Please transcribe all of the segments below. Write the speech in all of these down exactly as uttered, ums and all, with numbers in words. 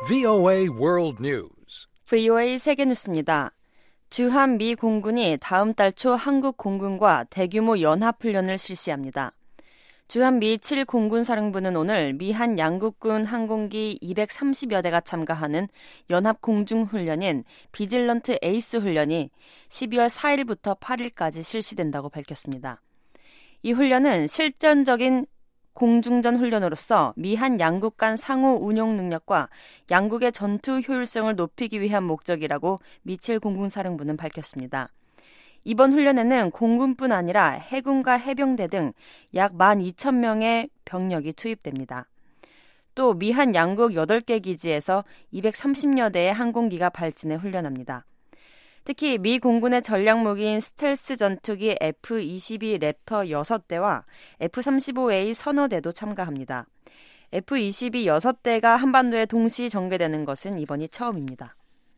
브이오에이 World News. 브이오에이 세계뉴스입니다. 주한 미 공군이 다음 달 초 한국 공군과 대규모 연합훈련을 실시합니다. 주한 미 칠 공군사령부는 오늘 미한 양국군 항공기 이백삼십여 대가 참가하는 연합공중훈련인 비질런트 에이스 훈련이 십이월 사일부터 팔일까지 실시된다고 밝혔습니다. 이 훈련은 실전적인 공중전 훈련으로서 미한 양국 간 상호 운용 능력과 양국의 전투 효율성을 높이기 위한 목적이라고 미 칠 공군사령부는 밝혔습니다. 이번 훈련에는 공군뿐 아니라 해군과 해병대 등 약 만 이천 명의 병력이 투입됩니다. 또 미한 양국 여덟 개 기지에서 이백삼십여 대의 항공기가 발진해 훈련합니다. 특히 미 공군의 전략무기인 스텔스 전투기 에프 이십이 랩터 여섯 대와 에프 삼십오 에이 서너 대도 참가합니다. 에프 이십이 여섯 대가 한반도에 동시 전개되는 것은 이번이 처음입니다.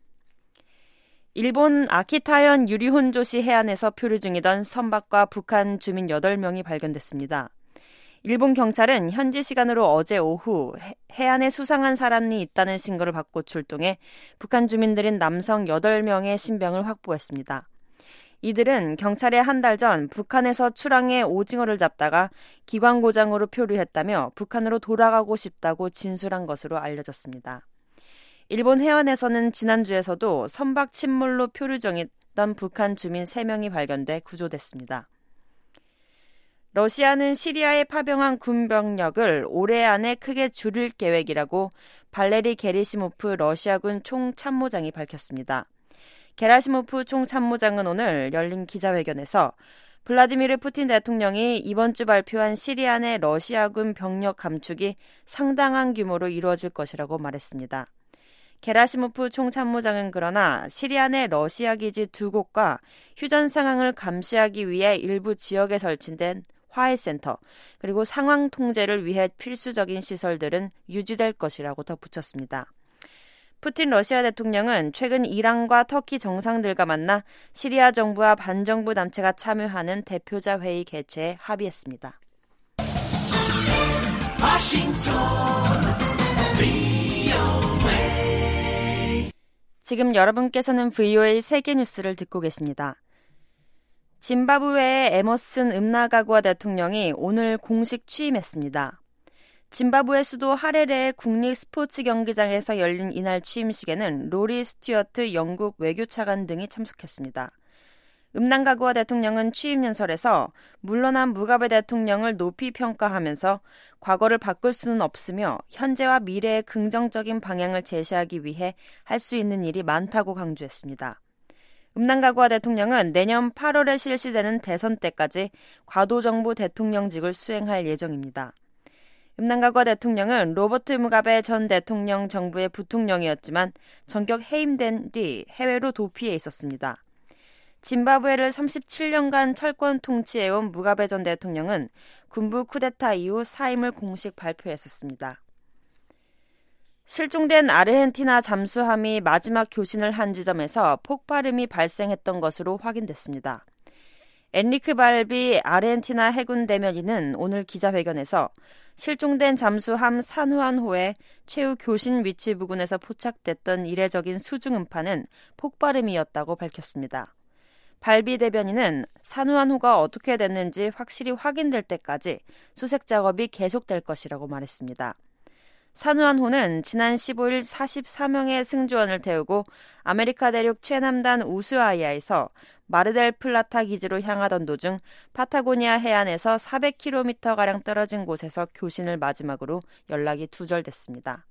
일본 아키타현 유리혼조시 해안에서 표류 중이던 선박과 북한 주민 여덟 명이 발견됐습니다. 일본 경찰은 현지 시간으로 어제 오후 해안에 수상한 사람이 있다는 신고를 받고 출동해 북한 주민들인 남성 여덟 명의 신병을 확보했습니다. 이들은 경찰에 한 달 전 북한에서 출항해 오징어를 잡다가 기관 고장으로 표류했다며 북한으로 돌아가고 싶다고 진술한 것으로 알려졌습니다. 일본 해안에서는 지난주에서도 선박 침몰로 표류 중이던 북한 주민 세 명이 발견돼 구조됐습니다. 러시아는 시리아에 파병한 군병력을 올해 안에 크게 줄일 계획이라고 발레리 게리시모프 러시아군 총참모장이 밝혔습니다. 게라시모프 총참모장은 오늘 열린 기자회견에서 블라디미르 푸틴 대통령이 이번 주 발표한 시리아 내 러시아군 병력 감축이 상당한 규모로 이루어질 것이라고 말했습니다. 게라시모프 총참모장은 그러나 시리아 내 러시아 기지 두 곳과 휴전 상황을 감시하기 위해 일부 지역에 설치된 화해센터, 그리고 상황 통제를 위해 필수적인 시설들은 유지될 것이라고 덧붙였습니다. 푸틴 러시아 대통령은 최근 이란과 터키 정상들과 만나 시리아 정부와 반정부 단체가 참여하는 대표자 회의 개최에 합의했습니다. 워싱턴 브이오에이. 지금 여러분께서는 브이오에이 세계뉴스를 듣고 계십니다. 짐바브웨의 에머슨 음나가구아 대통령이 오늘 공식 취임했습니다. 짐바브웨 수도 하레레의 국립 스포츠 경기장에서 열린 이날 취임식에는 로리 스튜어트 영국 외교차관 등이 참석했습니다. 음나가구아 대통령은 취임 연설에서 물러난 무가베 대통령을 높이 평가하면서 과거를 바꿀 수는 없으며 현재와 미래의 긍정적인 방향을 제시하기 위해 할 수 있는 일이 많다고 강조했습니다. 음나가구아 대통령은 내년 팔월에 실시되는 대선 때까지 과도정부 대통령직을 수행할 예정입니다. 음나가구아 대통령은 로버트 무가베 전 대통령 정부의 부통령이었지만 전격 해임된 뒤 해외로 도피해 있었습니다. 짐바브웨를 삼십칠 년간 철권 통치해온 무가베 전 대통령은 군부 쿠데타 이후 사임을 공식 발표했었습니다. 실종된 아르헨티나 잠수함이 마지막 교신을 한 지점에서 폭발음이 발생했던 것으로 확인됐습니다. 엔리크 발비 아르헨티나 해군 대변인은 오늘 기자회견에서 실종된 잠수함 산후안호의 최후 교신 위치 부근에서 포착됐던 이례적인 수중 음파는 폭발음이었다고 밝혔습니다. 발비 대변인은 산후안호가 어떻게 됐는지 확실히 확인될 때까지 수색 작업이 계속될 것이라고 말했습니다. 산후안호는 지난 십오일 사십사 명의 승조원을 태우고 아메리카 대륙 최남단 우스아이아에서 마르델 플라타 기지로 향하던 도중 파타고니아 해안에서 사백 킬로미터가량 떨어진 곳에서 교신을 마지막으로 연락이 두절됐습니다.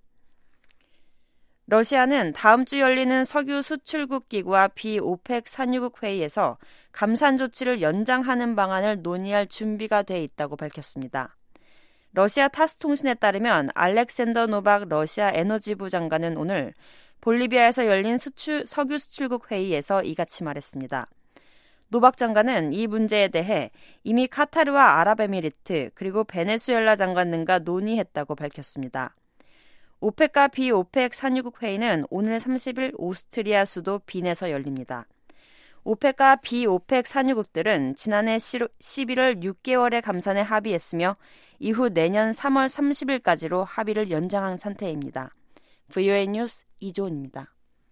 러시아는 다음 주 열리는 석유 수출국 기구와 비오펙 산유국 회의에서 감산 조치를 연장하는 방안을 논의할 준비가 돼 있다고 밝혔습니다. 러시아 타스 통신에 따르면 알렉산더 노박 러시아 에너지부 장관은 오늘 볼리비아에서 열린 수출, 석유 수출국 회의에서 이같이 말했습니다. 노박 장관은 이 문제에 대해 이미 카타르와 아랍에미리트 그리고 베네수엘라 장관 등과 논의했다고 밝혔습니다. 오펙과 비오펙 산유국 회의는 오늘 삼십일 오스트리아 수도 빈에서 열립니다. 오펙과 비오펙 산유국들은 지난해 십일월 육 개월의 감산에 합의했으며 이후 내년 삼월 삼십일까지로 합의를 연장한 상태입니다. 브이오에이 뉴스 이조은입니다.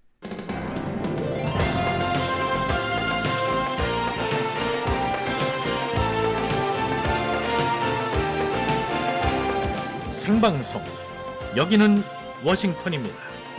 생방송, 여기는 워싱턴입니다.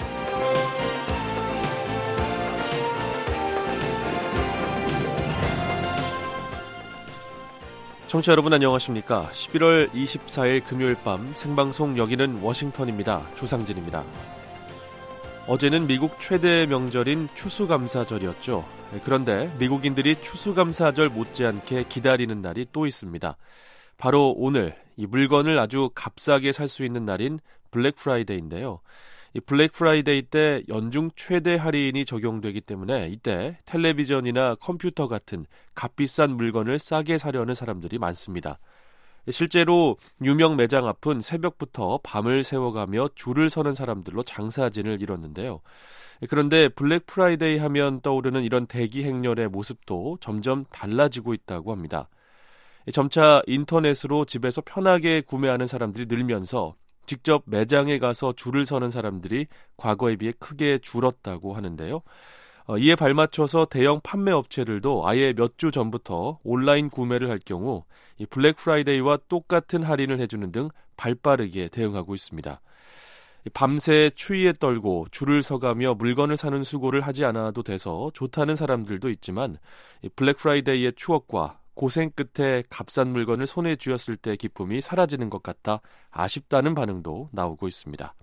청취자 여러분 안녕하십니까? 십일월 이십사일 금요일 밤 생방송 여기는 워싱턴입니다. 조상진입니다. 어제는 미국 최대 명절인 추수감사절이었죠. 그런데 미국인들이 추수감사절 못지않게 기다리는 날이 또 있습니다. 바로 오늘 이 물건을 아주 값싸게 살 수 있는 날인 블랙 프라이데이인데요. 이 블랙 프라이데이 때 연중 최대 할인이 적용되기 때문에 이때 텔레비전이나 컴퓨터 같은 값비싼 물건을 싸게 사려는 사람들이 많습니다. 실제로 유명 매장 앞은 새벽부터 밤을 새워가며 줄을 서는 사람들로 장사진을 이뤘는데요. 그런데 블랙 프라이데이 하면 떠오르는 이런 대기 행렬의 모습도 점점 달라지고 있다고 합니다. 점차 인터넷으로 집에서 편하게 구매하는 사람들이 늘면서 직접 매장에 가서 줄을 서는 사람들이 과거에 비해 크게 줄었다고 하는데요. 어, 이에 발맞춰서 대형 판매 업체들도 아예 몇 주 전부터 온라인 구매를 할 경우 이 블랙 프라이데이와 똑같은 할인을 해주는 등 발빠르게 대응하고 있습니다. 밤새 추위에 떨고 줄을 서가며 물건을 사는 수고를 하지 않아도 돼서 좋다는 사람들도 있지만 이 블랙 프라이데이의 추억과 고생 끝에 값싼 물건을 손에 쥐었을 때 기쁨이 사라지는 것 같아 아쉽다는 반응도 나오고 있습니다.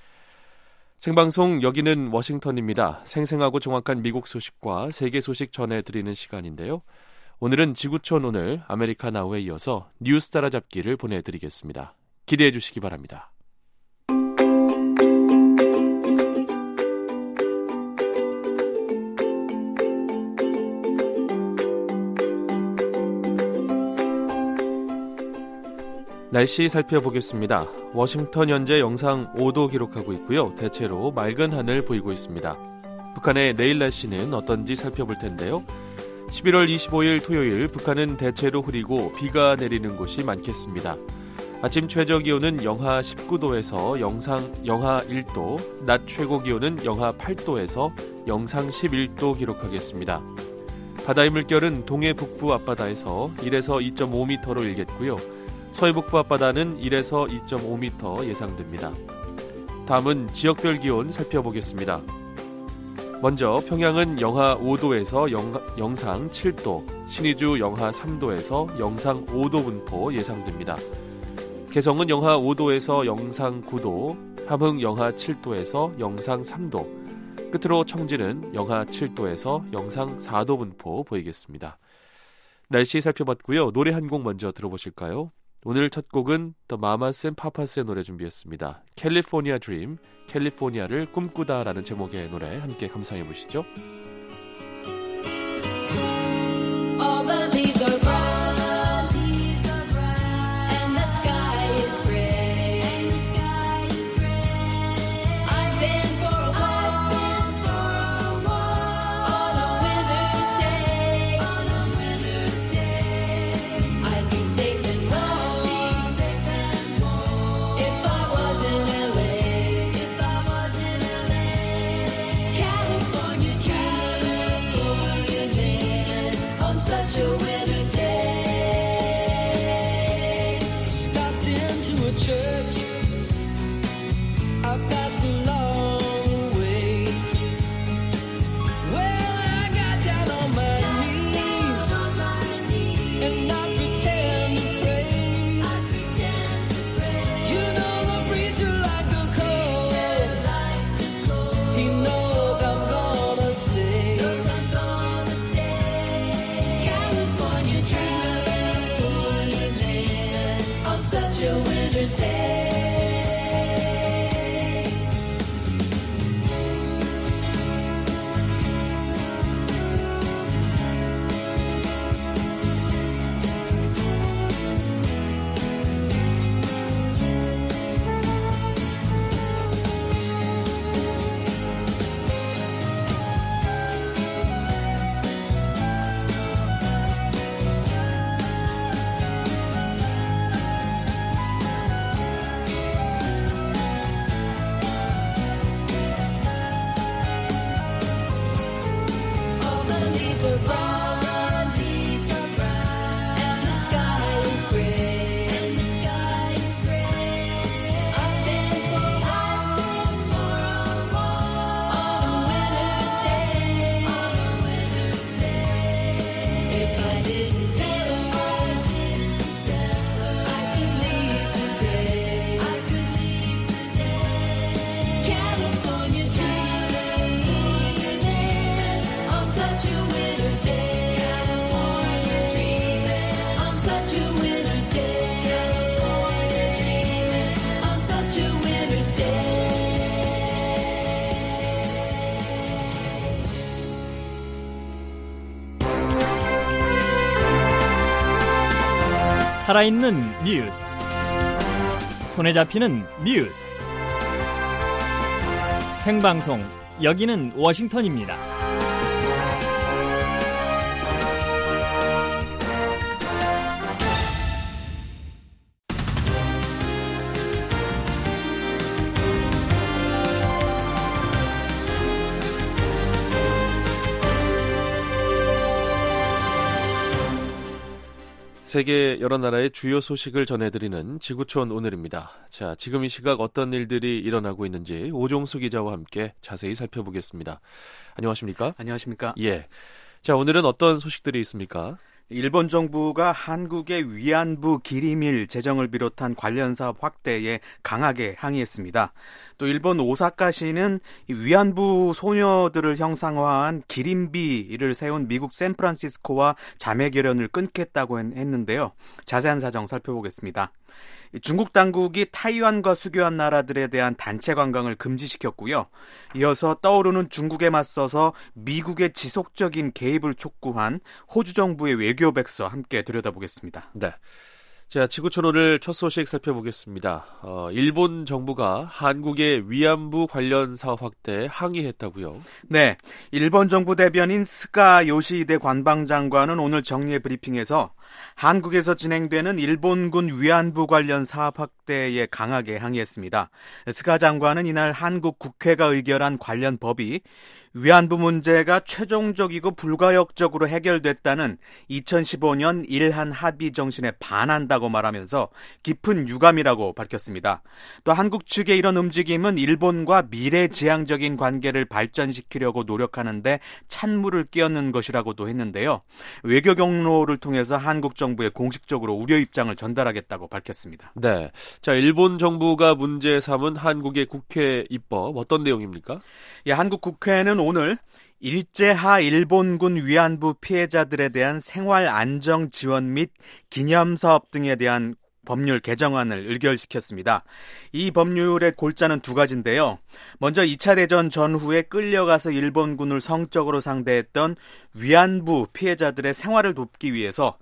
생방송 여기는 워싱턴입니다. 생생하고 정확한 미국 소식과 세계 소식 전해드리는 시간인데요. 오늘은 지구촌 오늘 아메리카 나우에 이어서 뉴스 따라잡기를 보내드리겠습니다. 기대해 주시기 바랍니다. 날씨 살펴보겠습니다. 워싱턴 현재 영상 오도 기록하고 있고요. 대체로 맑은 하늘 보이고 있습니다. 북한의 내일 날씨는 어떤지 살펴볼 텐데요. 십일월 이십오일 토요일 북한은 대체로 흐리고 비가 내리는 곳이 많겠습니다. 아침 최저 기온은 영하 십구도에서 영상 영하 일도, 낮 최고 기온은 영하 팔도에서 영상 십일도 기록하겠습니다. 바다의 물결은 동해 북부 앞바다에서 일에서 이점오 미터로 일겠고요. 서해북부 앞바다는 일에서 이점오 미터 예상됩니다. 다음은 지역별 기온 살펴보겠습니다. 먼저 평양은 영하 오도에서 영, 영상 칠도, 신의주 영하 삼도에서 영상 오도 분포 예상됩니다. 개성은 영하 오도에서 영상 구도, 함흥 영하 칠도에서 영상 삼도, 끝으로 청진은 영하 칠도에서 영상 사도 분포 보이겠습니다. 날씨 살펴봤고요. 노래 한 곡 먼저 들어보실까요? 오늘 첫 곡은 The Mamas and Papas의 노래 준비했습니다. 캘리포니아 드림, 캘리포니아를 꿈꾸다라는 제목의 노래 함께 감상해 보시죠. All the leaves are brown, leaves are brown, and the sky is gray, and the sky is gray. I've been for a walk, I've been for a walk, on a winter's day, on a winter's day. I'd be safe and warm, safe and warm, if I was in L A, if I was in L A. California dream, California dream, on such a winter's day. Stopped into a church. I passed along the way. Well, I got down on my knees On my knees, and I pretend to pray. I pretend to pray. You know the preacher like the cold. Like the cold, He knows I'm gonna stay. knows I'm gonna stay. California dreaming, California dreaming, on such a winter's day. 살아있는 뉴스, 손에 잡히는 뉴스, 생방송, 여기는 워싱턴입니다. 세계 여러 나라의 주요 소식을 전해드리는 지구촌 오늘입니다. 자, 지금 이 시각 어떤 일들이 일어나고 있는지 오종수 기자와 함께 자세히 살펴보겠습니다. 안녕하십니까? 안녕하십니까? 예. 자, 오늘은 어떤 소식들이 있습니까? 일본 정부가 한국의 위안부 기림일 제정을 비롯한 관련 사업 확대에 강하게 항의했습니다. 또 일본 오사카시는 위안부 소녀들을 형상화한 기림비를 세운 미국 샌프란시스코와 자매 결연을 끊겠다고 했는데요. 자세한 사정 살펴보겠습니다. 중국 당국이 타이완과 수교한 나라들에 대한 단체 관광을 금지시켰고요. 이어서 떠오르는 중국에 맞서서 미국의 지속적인 개입을 촉구한 호주 정부의 외교 백서 함께 들여다보겠습니다. 네. 자, 지구촌 오늘 첫 소식 살펴보겠습니다. 어, 일본 정부가 한국의 위안부 관련 사업 확대에 항의했다고요? 네, 일본 정부 대변인 스가 요시히데 관방장관은 오늘 정례 브리핑에서 한국에서 진행되는 일본군 위안부 관련 사업 확대에 강하게 항의했습니다. 스가 장관은 이날 한국 국회가 의결한 관련 법이 위안부 문제가 최종적이고 불가역적으로 해결됐다는 이천십오 년 일한 합의 정신에 반한다고 말하면서 깊은 유감이라고 밝혔습니다. 또 한국 측의 이런 움직임은 일본과 미래지향적인 관계를 발전시키려고 노력하는데 찬물을 끼얹는 것이라고도 했는데요. 외교 경로를 통해서 한국 정부에 공식적으로 우려 입장을 전달하겠다고 밝혔습니다. 네. 자, 일본 정부가 문제 삼은 한국의 국회 입법 어떤 내용입니까? 예, 한국 국회는 오늘 일제하 일본군 위안부 피해자들에 대한 생활 안정 지원 및 기념사업 등에 대한 법률 개정안을 의결시켰습니다. 이 법률의 골자는 두 가지인데요. 먼저 이 차 대전 전후에 끌려가서 일본군을 성적으로 상대했던 위안부 피해자들의 생활을 돕기 위해서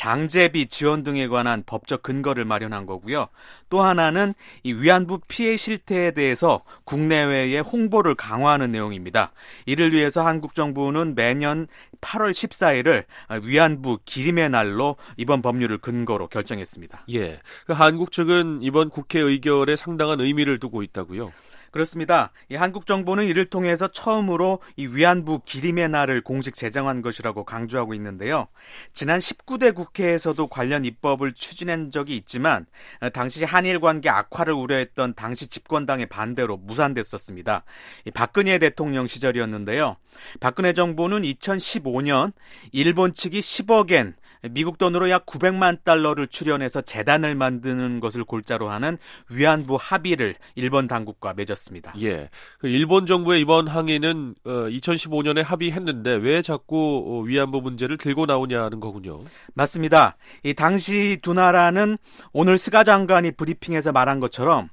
장제비 지원 등에 관한 법적 근거를 마련한 거고요. 또 하나는 이 위안부 피해 실태에 대해서 국내외에 홍보를 강화하는 내용입니다. 이를 위해서 한국 정부는 매년 팔월 십사일을 위안부 기림의 날로 이번 법률을 근거로 결정했습니다. 예. 그 한국 측은 이번 국회 의결에 상당한 의미를 두고 있다고요? 그렇습니다. 이 한국 정부는 이를 통해서 처음으로 이 위안부 기림의 날을 공식 제정한 것이라고 강조하고 있는데요. 지난 십구 대 국회에서도 관련 입법을 추진한 적이 있지만 당시 한일 관계 악화를 우려했던 당시 집권당의 반대로 무산됐었습니다. 이 박근혜 대통령 시절이었는데요. 박근혜 정부는 이천십오 년 일본 측이 십억엔 미국 돈으로 약 구백만 달러를 출연해서 재단을 만드는 것을 골자로 하는 위안부 합의를 일본 당국과 맺었습니다. 예, 그 일본 정부의 이번 항의는 어, 이천십오 년에 합의했는데 왜 자꾸 위안부 문제를 들고 나오냐는 거군요. 맞습니다. 이 당시 두 나라는 오늘 스가 장관이 브리핑에서 말한 것처럼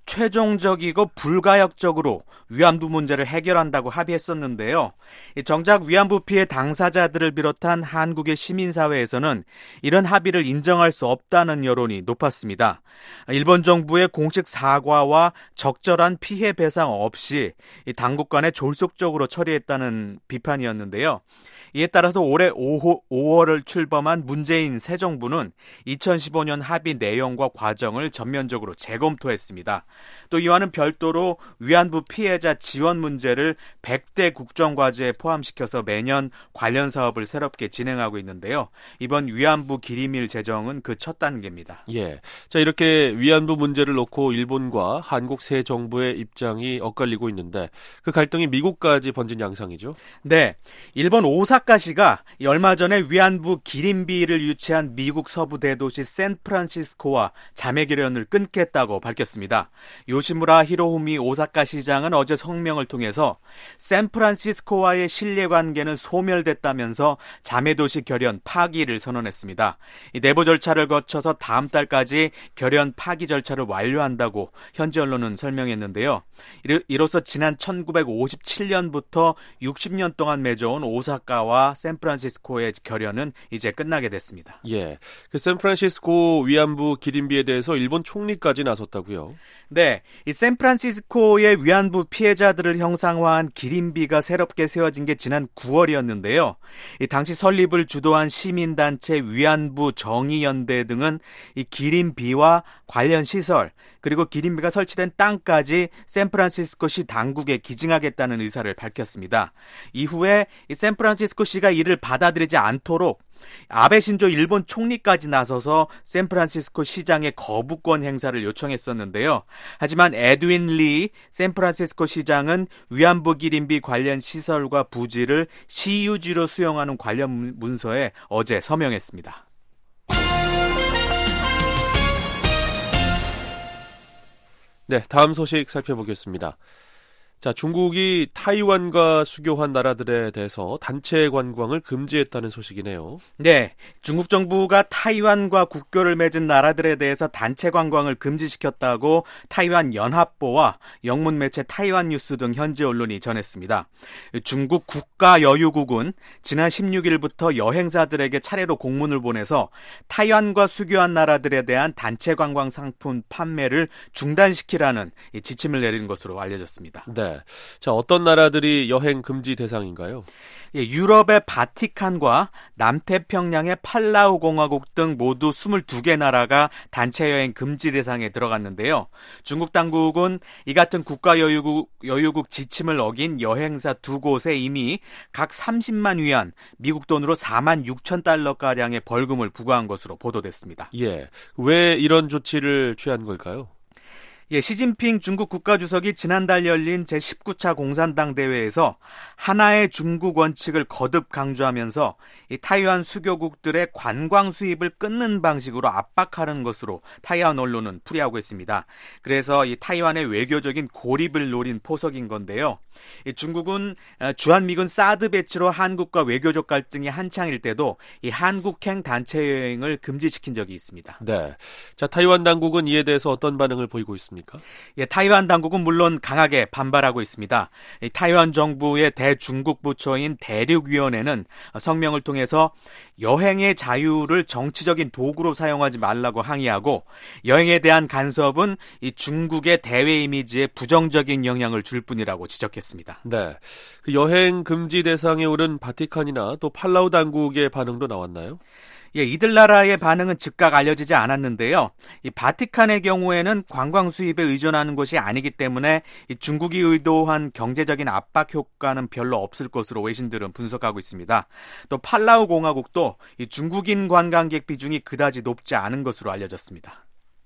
최종적이고 불가역적으로 위안부 문제를 해결한다고 합의했었는데요. 정작 위안부 피해 당사자들을 비롯한 한국의 시민사회에서는 이런 합의를 인정할 수 없다는 여론이 높았습니다. 일본 정부의 공식 사과와 적절한 피해 배상 없이 당국 간에 졸속적으로 처리했다는 비판이었는데요. 이에 따라서 올해 오월을 출범한 문재인 새 정부는 이천십오 년 합의 내용과 과정을 전면적으로 재검토했습니다. 또 이와는 별도로 위안부 피해자 지원 문제를 백 대 국정과제에 포함시켜서 매년 관련 사업을 새롭게 진행하고 있는데요. 이번 위안부 기림일 제정은 그 첫 단계입니다. 예. 자, 이렇게 위안부 문제를 놓고 일본과 한국 새 정부의 입장이 엇갈리고 있는데 그 갈등이 미국까지 번진 양상이죠? 네. 일본 오사카시가 얼마 전에 위안부 기림비를 유치한 미국 서부 대도시 샌프란시스코와 자매 결연을 끊겠다고 밝혔습니다. 밝혔습니다. 요시무라 히로후미 오사카 시장은 어제 성명을 통해서 샌프란시스코와의 신뢰관계는 소멸됐다면서 자매도시 결연 파기를 선언했습니다. 이 내부 절차를 거쳐서 다음 달까지 결연 파기 절차를 완료한다고 현지 언론은 설명했는데요. 이로써 지난 천구백오십칠 년부터 육십 년 동안 맺어온 오사카와 샌프란시스코의 결연은 이제 끝나게 됐습니다. 예, 그 샌프란시스코 위안부 기린비에 대해서 일본 총리까지 나섰다고요? 네, 이 샌프란시스코의 위안부 피해자들을 형상화한 기린비가 새롭게 세워진 게 지난 구월이었는데요. 이 당시 설립을 주도한 시민단체 위안부 정의연대 등은 이 기린비와 관련 시설 그리고 기린비가 설치된 땅까지 샌프란시스코시 당국에 기증하겠다는 의사를 밝혔습니다. 이후에 이 샌프란시스코시가 이를 받아들이지 않도록 아베 신조 일본 총리까지 나서서 샌프란시스코 시장의 거부권 행사를 요청했었는데요. 하지만 에드윈 리 샌프란시스코 시장은 위안부 기린비 관련 시설과 부지를 시유지로 수용하는 관련 문서에 어제 서명했습니다. 네, 다음 소식 살펴보겠습니다. 자, 중국이 타이완과 수교한 나라들에 대해서 단체 관광을 금지했다는 소식이네요. 네, 중국 정부가 타이완과 국교를 맺은 나라들에 대해서 단체 관광을 금지시켰다고 타이완 연합보와 영문 매체 타이완 뉴스 등 현지 언론이 전했습니다. 중국 국가여유국은 지난 십육 일부터 여행사들에게 차례로 공문을 보내서 타이완과 수교한 나라들에 대한 단체 관광 상품 판매를 중단시키라는 지침을 내린 것으로 알려졌습니다. 네. 자, 어떤 나라들이 여행 금지 대상인가요? 예, 유럽의 바티칸과 남태평양의 팔라우 공화국 등 모두 이십이 개 나라가 단체 여행 금지 대상에 들어갔는데요. 중국 당국은 이 같은 국가여유국 여유국 지침을 어긴 여행사 두 곳에 이미 각 삼십만 위안, 미국 돈으로 사만 육천 달러가량의 벌금을 부과한 것으로 보도됐습니다. 예, 왜 이런 조치를 취한 걸까요? 예, 시진핑 중국 국가주석이 지난달 열린 제십구 차 공산당 대회에서 하나의 중국 원칙을 거듭 강조하면서 이 타이완 수교국들의 관광 수입을 끊는 방식으로 압박하는 것으로 타이완 언론은 풀이하고 있습니다. 그래서 이 타이완의 외교적인 고립을 노린 포석인 건데요. 이 중국은 주한미군 사드 배치로 한국과 외교적 갈등이 한창일 때도 이 한국행 단체 여행을 금지시킨 적이 있습니다. 네, 자, 타이완 당국은 이에 대해서 어떤 반응을 보이고 있습니까? 예, 타이완 당국은 물론 강하게 반발하고 있습니다. 이 타이완 정부의 대중국 부처인 대륙위원회는 성명을 통해서 여행의 자유를 정치적인 도구로 사용하지 말라고 항의하고 여행에 대한 간섭은 이 중국의 대외 이미지에 부정적인 영향을 줄 뿐이라고 지적했습니다. 네, 그 여행 금지 대상에 오른 바티칸이나 또 팔라우 당국의 반응도 나왔나요? 예, 이들 나라의 반응은 즉각 알려지지 않았는데요. 이 바티칸의 경우에는 관광 수입에 의존하는 것이 아니기 때문에 이 중국이 의도한 경제적인 압박 효과는 별로 없을 것으로 외신들은 분석하고 있습니다. 또 팔라우 공화국도 이 중국인 관광객 비중이 그다지 높지 않은 것으로 알려졌습니다.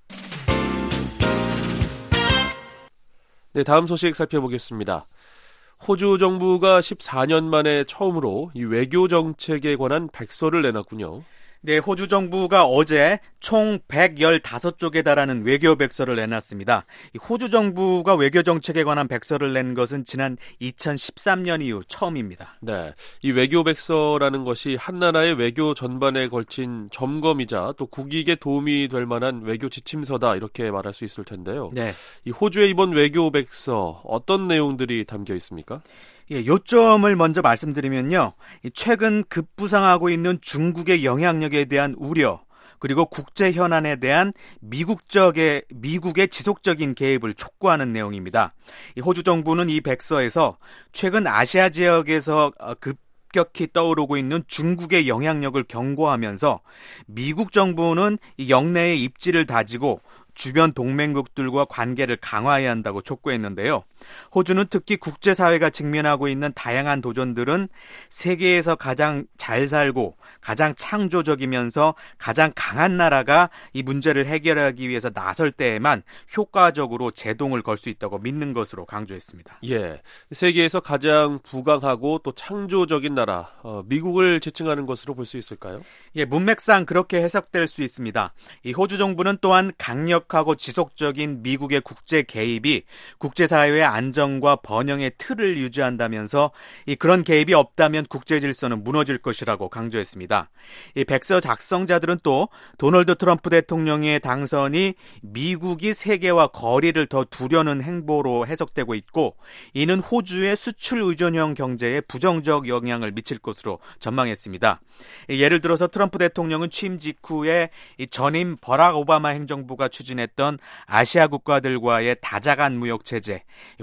네, 다음 소식 살펴보겠습니다. 호주 정부가 십사 년 만에 처음으로 이 외교 정책에 관한 백서를 내놨군요. 네, 호주 정부가 어제 총 백십오 쪽에 달하는 외교 백서를 내놨습니다. 이 호주 정부가 외교 정책에 관한 백서를 낸 것은 지난 이천십삼 년 이후 처음입니다. 네, 이 외교 백서라는 것이 한 나라의 외교 전반에 걸친 점검이자 또 국익에 도움이 될 만한 외교 지침서다 이렇게 말할 수 있을 텐데요. 네, 이 호주의 이번 외교 백서 어떤 내용들이 담겨 있습니까? 예, 요점을 먼저 말씀드리면요. 최근 급부상하고 있는 중국의 영향력에 대한 우려, 그리고 국제 현안에 대한 미국적의, 미국의 지속적인 개입을 촉구하는 내용입니다. 이 호주 정부는 이 백서에서 최근 아시아 지역에서 급 급격히 떠오르고 있는 중국의 영향력을 경고하면서 미국 정부는 이 영내의 입지를 다지고 주변 동맹국들과 관계를 강화해야 한다고 촉구했는데요. 호주는 특히 국제사회가 직면하고 있는 다양한 도전들은 세계에서 가장 잘 살고 가장 창조적이면서 가장 강한 나라가 이 문제를 해결하기 위해서 나설 때에만 효과적으로 제동을 걸 수 있다고 믿는 것으로 강조했습니다. 예, 세계에서 가장 부강하고 또 창조적인 나라, 어, 미국을 지칭하는 것으로 볼 수 있을까요? 예, 문맥상 그렇게 해석될 수 있습니다. 이 호주 정부는 또한 강력 강력하고 지속적인 미국의 국제 개입이 국제사회의 안정과 번영의 틀을 유지한다면서 이 그런 개입이 없다면 국제 질서는 무너질 것이라고 강조했습니다. 이 백서 작성자들은 또 도널드 트럼프 대통령의 당선이 미국이 세계와 거리를 더 두려는 행보로 해석되고 있고 이는 호주의 수출 의존형 경제에 부정적 영향을 미칠 것으로 전망했습니다. 예를 들어서 트럼프 대통령은 취임 직후에 이 전임 버락 오바마 행정부가 추진했던 아시아 국가들과의 다자간 무역 체제,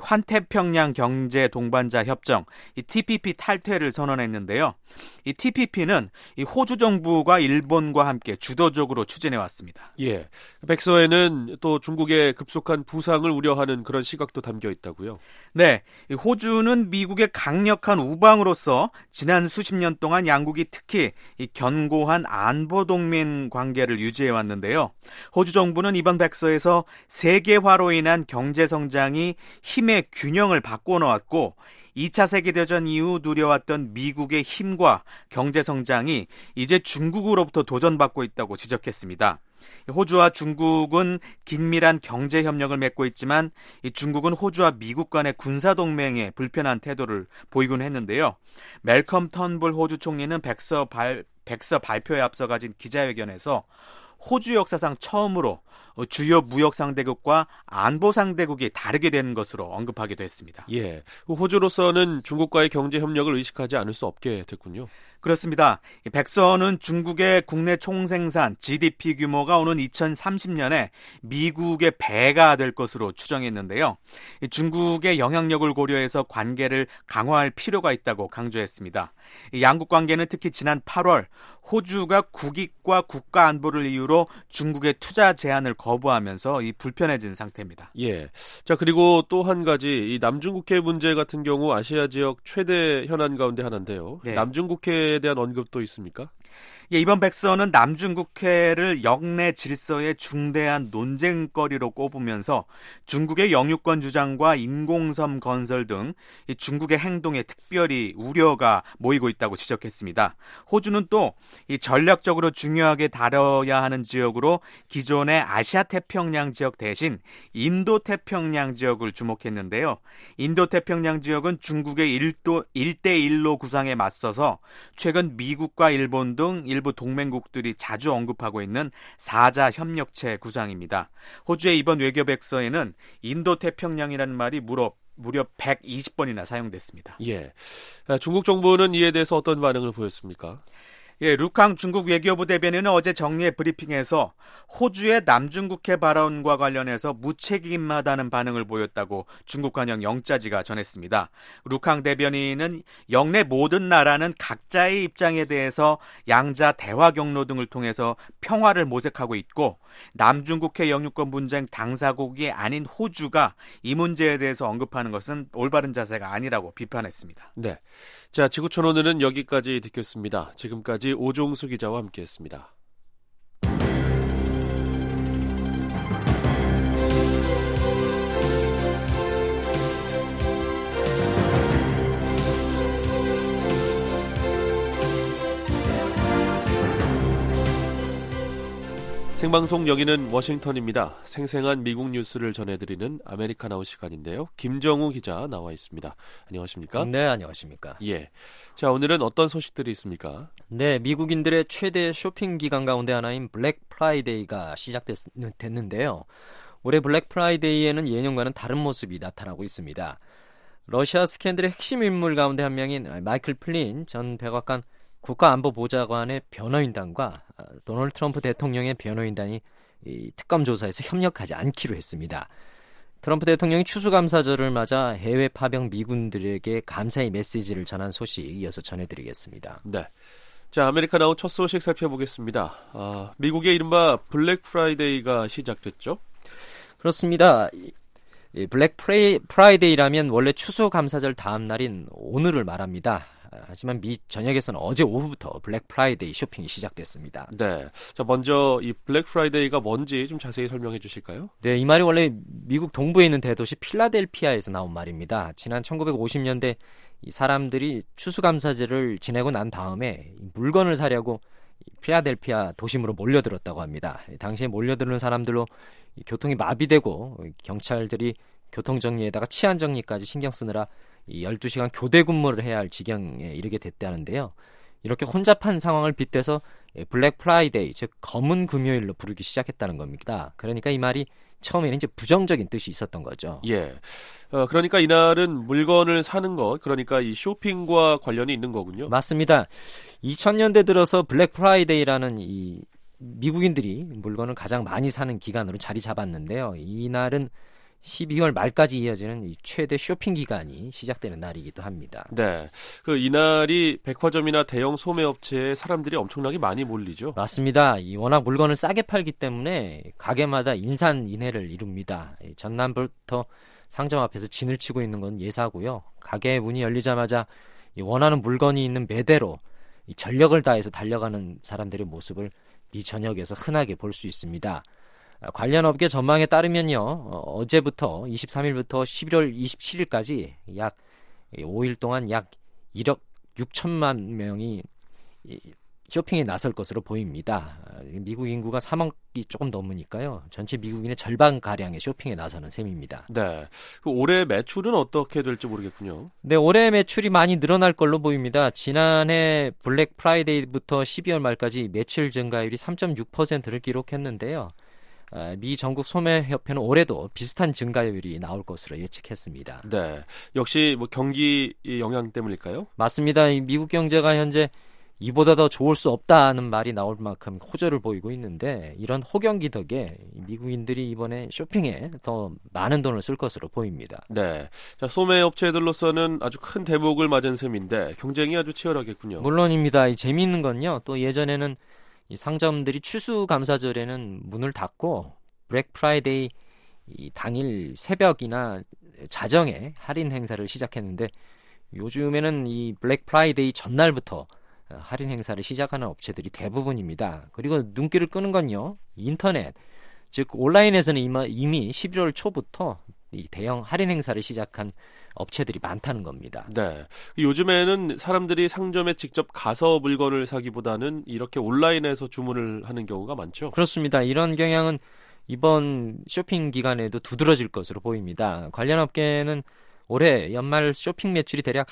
환태평양 경제 동반자 협정, 이 티피피 탈퇴를 선언했는데요. 이 티피피는 이 호주 정부가 일본과 함께 주도적으로 추진해 왔습니다. 예, 백서에는 또 중국의 급속한 부상을 우려하는 그런 시각도 담겨 있다고요? 네, 이 호주는 미국의 강력한 우방으로서 지난 수십 년 동안 양국이 특히 이 견고한 안보 동맹 관계를 유지해 왔는데요. 호주 정부는 이번 백서에서 세계화로 인한 경제 성장이 힘의 균형을 바꿔놓았고 이 차 세계대전 이후 누려왔던 미국의 힘과 경제 성장이 이제 중국으로부터 도전받고 있다고 지적했습니다. 호주와 중국은 긴밀한 경제 협력을 맺고 있지만 이 중국은 호주와 미국 간의 군사 동맹에 불편한 태도를 보이곤 했는데요. 멜컴 턴불 호주 총리는 백서, 발, 백서 발표에 앞서 가진 기자회견에서 호주 역사상 처음으로 주요 무역 상대국과 안보 상대국이 다르게 된 것으로 언급하기도 했습니다. 예, 호주로서는 중국과의 경제 협력을 의식하지 않을 수 없게 됐군요. 그렇습니다. 백서는 중국의 국내 총생산 지디피 규모가 오는 이천삼십 년에 미국의 배가 될 것으로 추정했는데요. 중국의 영향력을 고려해서 관계를 강화할 필요가 있다고 강조했습니다. 양국 관계는 특히 지난 팔월 호주가 국익과 국가 안보를 이유로 중국의 투자 제한을 거부하면서 이 불편해진 상태입니다. 예. 자, 그리고 또 한 가지 이 남중국해 문제 같은 경우 아시아 지역 최대 현안 가운데 하나인데요. 네. 남중국해에 대한 언급도 있습니까? 예, 이번 백서는 남중국해를 역내 질서의 중대한 논쟁거리로 꼽으면서 중국의 영유권 주장과 인공섬 건설 등 이 중국의 행동에 특별히 우려가 모이고 있다고 지적했습니다. 호주는 또 이 전략적으로 중요하게 다뤄야 하는 지역으로 기존의 아시아태평양 지역 대신 인도태평양 지역을 주목했는데요. 인도태평양 지역은 중국의 일대일로 구상에 맞서서 최근 미국과 일본 등 일부 동맹국들이 자주 언급하고 있는 사자 협력체 구상입니다. 호주의 이번 외교 백서에는 인도태평양이라는 말이 무려 무려 백이십 번이나 사용됐습니다. 예. 중국 정부는 이에 대해서 어떤 반응을 보였습니까? 예, 루캉 중국 외교부 대변인은 어제 정례 브리핑에서 호주의 남중국해 발언과 관련해서 무책임하다는 반응을 보였다고 중국 관영 영자지가 전했습니다. 루캉 대변인은 영내 모든 나라는 각자의 입장에 대해서 양자 대화 경로 등을 통해서 평화를 모색하고 있고 남중국해 영유권 분쟁 당사국이 아닌 호주가 이 문제에 대해서 언급하는 것은 올바른 자세가 아니라고 비판했습니다. 네, 자, 지구촌 오늘은 여기까지 듣겠습니다. 지금까지 오종수 기자와 함께했습니다. 생방송 여기는 워싱턴입니다. 생생한 미국 뉴스를 전해드리는 아메리카나우 시간인데요. 김정우 기자 나와 있습니다. 안녕하십니까? 네, 안녕하십니까? 예. 자, 오늘은 어떤 소식들이 있습니까? 네, 미국인들의 최대 쇼핑 기간 가운데 하나인 블랙 프라이데이가 시작됐는데요. 올해 블랙 프라이데이에는 예년과는 다른 모습이 나타나고 있습니다. 러시아 스캔들의 핵심 인물 가운데 한 명인 마이클 플린 전 백악관 국가안보보좌관의 변호인단과 도널드 트럼프 대통령의 변호인단이 이 특검 조사에서 협력하지 않기로 했습니다. 트럼프 대통령이 추수감사절을 맞아 해외 파병 미군들에게 감사의 메시지를 전한 소식 이어서 전해드리겠습니다. 네, 자, 아메리카나우 첫 소식 살펴보겠습니다. 아, 미국의 이른바 블랙 프라이데이가 시작됐죠? 그렇습니다. 이 블랙 프레이, 프라이데이라면 원래 추수감사절 다음 날인 오늘을 말합니다. 하지만 미 전역에서는 어제 오후부터 블랙 프라이데이 쇼핑이 시작됐습니다. 네, 자, 먼저 이 블랙 프라이데이가 뭔지 좀 자세히 설명해 주실까요? 네, 이 말이 원래 미국 동부에 있는 대도시 필라델피아에서 나온 말입니다. 지난 천구백오십 년대 이 사람들이 추수감사절을 지내고 난 다음에 물건을 사려고 필라델피아 도심으로 몰려들었다고 합니다. 당시에 몰려드는 사람들로 교통이 마비되고 경찰들이 교통정리에다가 치안정리까지 신경 쓰느라 열두 시간 교대 근무를 해야 할 지경에 이르게 됐다는데요. 이렇게 혼잡한 상황을 빗대서 블랙 프라이데이, 즉 검은 금요일로 부르기 시작했다는 겁니다. 그러니까 이 말이 처음에는 이제 부정적인 뜻이 있었던 거죠. 예. 어, 그러니까 이날은 물건을 사는 것, 그러니까 이 쇼핑과 관련이 있는 거군요. 맞습니다. 이천 년대 들어서 블랙 프라이데이라는 이 미국인들이 물건을 가장 많이 사는 기간으로 자리 잡았는데요. 이날은 십이월 말까지 이어지는 이 최대 쇼핑 기간이 시작되는 날이기도 합니다. 네, 그 이날이 백화점이나 대형 소매업체에 사람들이 엄청나게 많이 몰리죠. 맞습니다. 이 워낙 물건을 싸게 팔기 때문에 가게마다 인산인해를 이룹니다. 전날부터 상점 앞에서 진을 치고 있는 건 예사고요. 가게 문이 열리자마자 이 원하는 물건이 있는 매대로 이 전력을 다해서 달려가는 사람들의 모습을 미 전역에서 흔하게 볼 수 있습니다. 관련 업계 전망에 따르면요, 어제부터 이십삼일부터 십일월 이십칠일까지 약 오 일 동안 약 일억 육천만 명이 쇼핑에 나설 것으로 보입니다. 미국 인구가 삼억이 조금 넘으니까요. 전체 미국인의 절반가량의 쇼핑에 나서는 셈입니다. 네. 그 올해 매출은 어떻게 될지 모르겠군요. 네, 올해 매출이 많이 늘어날 걸로 보입니다. 지난해 블랙 프라이데이부터 십이월 말까지 매출 증가율이 삼 점 육 퍼센트를 기록했는데요. 미 전국 소매협회는 올해도 비슷한 증가율이 나올 것으로 예측했습니다. 네, 역시 뭐 경기 영향 때문일까요? 맞습니다. 미국 경제가 현재 이보다 더 좋을 수 없다는 말이 나올 만큼 호조를 보이고 있는데 이런 호경기 덕에 미국인들이 이번에 쇼핑에 더 많은 돈을 쓸 것으로 보입니다. 네, 자, 소매업체들로서는 아주 큰 대목을 맞은 셈인데 경쟁이 아주 치열하겠군요. 물론입니다. 이 재미있는 건요. 또 예전에는 이 상점들이 추수감사절에는 문을 닫고 블랙 프라이데이 이 당일 새벽이나 자정에 할인 행사를 시작했는데 요즘에는 이 블랙 프라이데이 전날부터 할인 행사를 시작하는 업체들이 대부분입니다. 그리고 눈길을 끄는 건요, 인터넷, 즉 온라인에서는 이미 십일월 초부터 이 대형 할인 행사를 시작한 업체들이 많다는 겁니다. 네, 요즘에는 사람들이 상점에 직접 가서 물건을 사기보다는 이렇게 온라인에서 주문을 하는 경우가 많죠. 그렇습니다. 이런 경향은 이번 쇼핑 기간에도 두드러질 것으로 보입니다. 관련 업계는 올해 연말 쇼핑 매출이 대략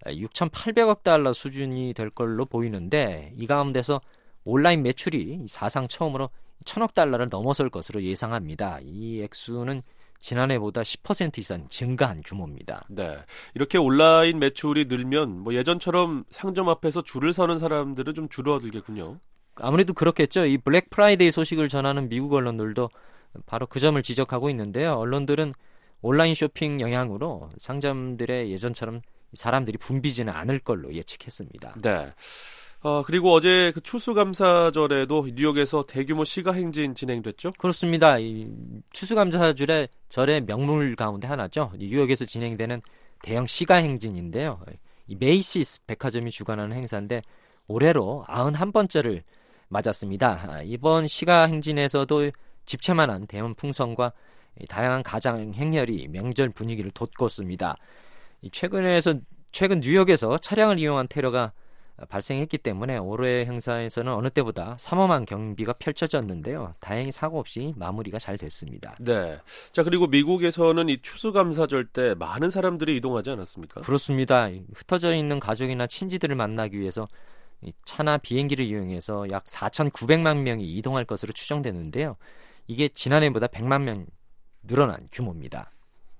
육천팔백억 달러 수준이 될 걸로 보이는데 이 가운데서 온라인 매출이 사상 처음으로 천억 달러를 넘어설 것으로 예상합니다. 이 액수는 지난해보다 십 퍼센트 이상 증가한 규모입니다. 네, 이렇게 온라인 매출이 늘면 뭐 예전처럼 상점 앞에서 줄을 서는 사람들은 좀 줄어들겠군요. 아무래도 그렇겠죠. 이 블랙 프라이데이 소식을 전하는 미국 언론들도 바로 그 점을 지적하고 있는데요. 언론들은 온라인 쇼핑 영향으로 상점들의 예전처럼 사람들이 붐비지는 않을 걸로 예측했습니다. 네. 어, 그리고 어제 그 추수감사절에도 뉴욕에서 대규모 시가 행진 진행됐죠? 그렇습니다. 이 추수감사절의 절의 명물 가운데 하나죠. 뉴욕에서 진행되는 대형 시가 행진인데요. 이 메이시스 백화점이 주관하는 행사인데 올해로 구십일 번째를 맞았습니다. 이번 시가 행진에서도 집채만한 대형 풍선과 다양한 가장 행렬이 명절 분위기를 돋궜습니다. 최근에서 최근 뉴욕에서 차량을 이용한 테러가 발생했기 때문에 올해 행사에서는 어느 때보다 삼엄한 경비가 펼쳐졌는데요. 다행히 사고 없이 마무리가 잘 됐습니다. 네. 자, 그리고 미국에서는 이 추수감사절 때 많은 사람들이 이동하지 않았습니까? 그렇습니다. 흩어져 있는 가족이나 친지들을 만나기 위해서 차나 비행기를 이용해서 약 사천구백만 명이 이동할 것으로 추정되는데요. 이게 지난해보다 백만 명 늘어난 규모입니다.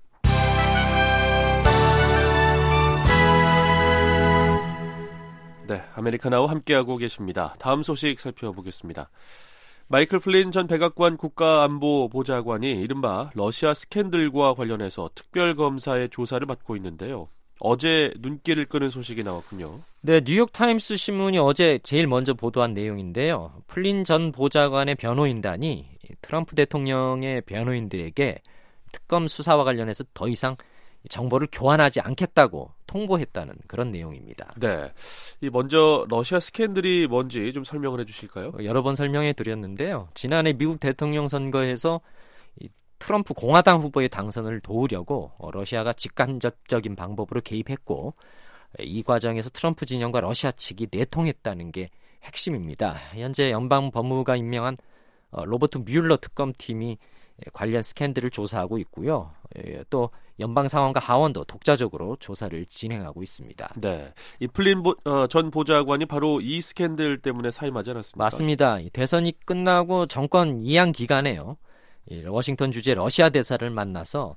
네, 아메리카나와 함께하고 계십니다. 다음 소식 살펴보겠습니다. 마이클 플린 전 백악관 국가안보보좌관이 이른바 러시아 스캔들과 관련해서 특별검사의 조사를 받고 있는데요. 어제 눈길을 끄는 소식이 나왔군요. 네, 뉴욕타임스 신문이 어제 제일 먼저 보도한 내용인데요. 플린 전 보좌관의 변호인단이 트럼프 대통령의 변호인들에게 특검 수사와 관련해서 더 이상 정보를 교환하지 않겠다고 통보했다는 그런 내용입니다. 네, 이 먼저 러시아 스캔들이 뭔지 좀 설명을 해주실까요? 여러 번 설명해 드렸는데요. 지난해 미국 대통령 선거에서 이 트럼프 공화당 후보의 당선을 도우려고 러시아가 직간접적인 방법으로 개입했고 이 과정에서 트럼프 진영과 러시아 측이 내통했다는 게 핵심입니다. 현재 연방 법무부가 임명한 어, 로버트 뮬러 특검팀이 관련 스캔들을 조사하고 있고요. 예, 또 연방 상원과 하원도 독자적으로 조사를 진행하고 있습니다. 네, 이 플린 보, 어, 전 보좌관이 바로 이 스캔들 때문에 사임하지 않았습니까? 맞습니다. 이 대선이 끝나고 정권 이양 기간에요. 이 워싱턴 주재 러시아 대사를 만나서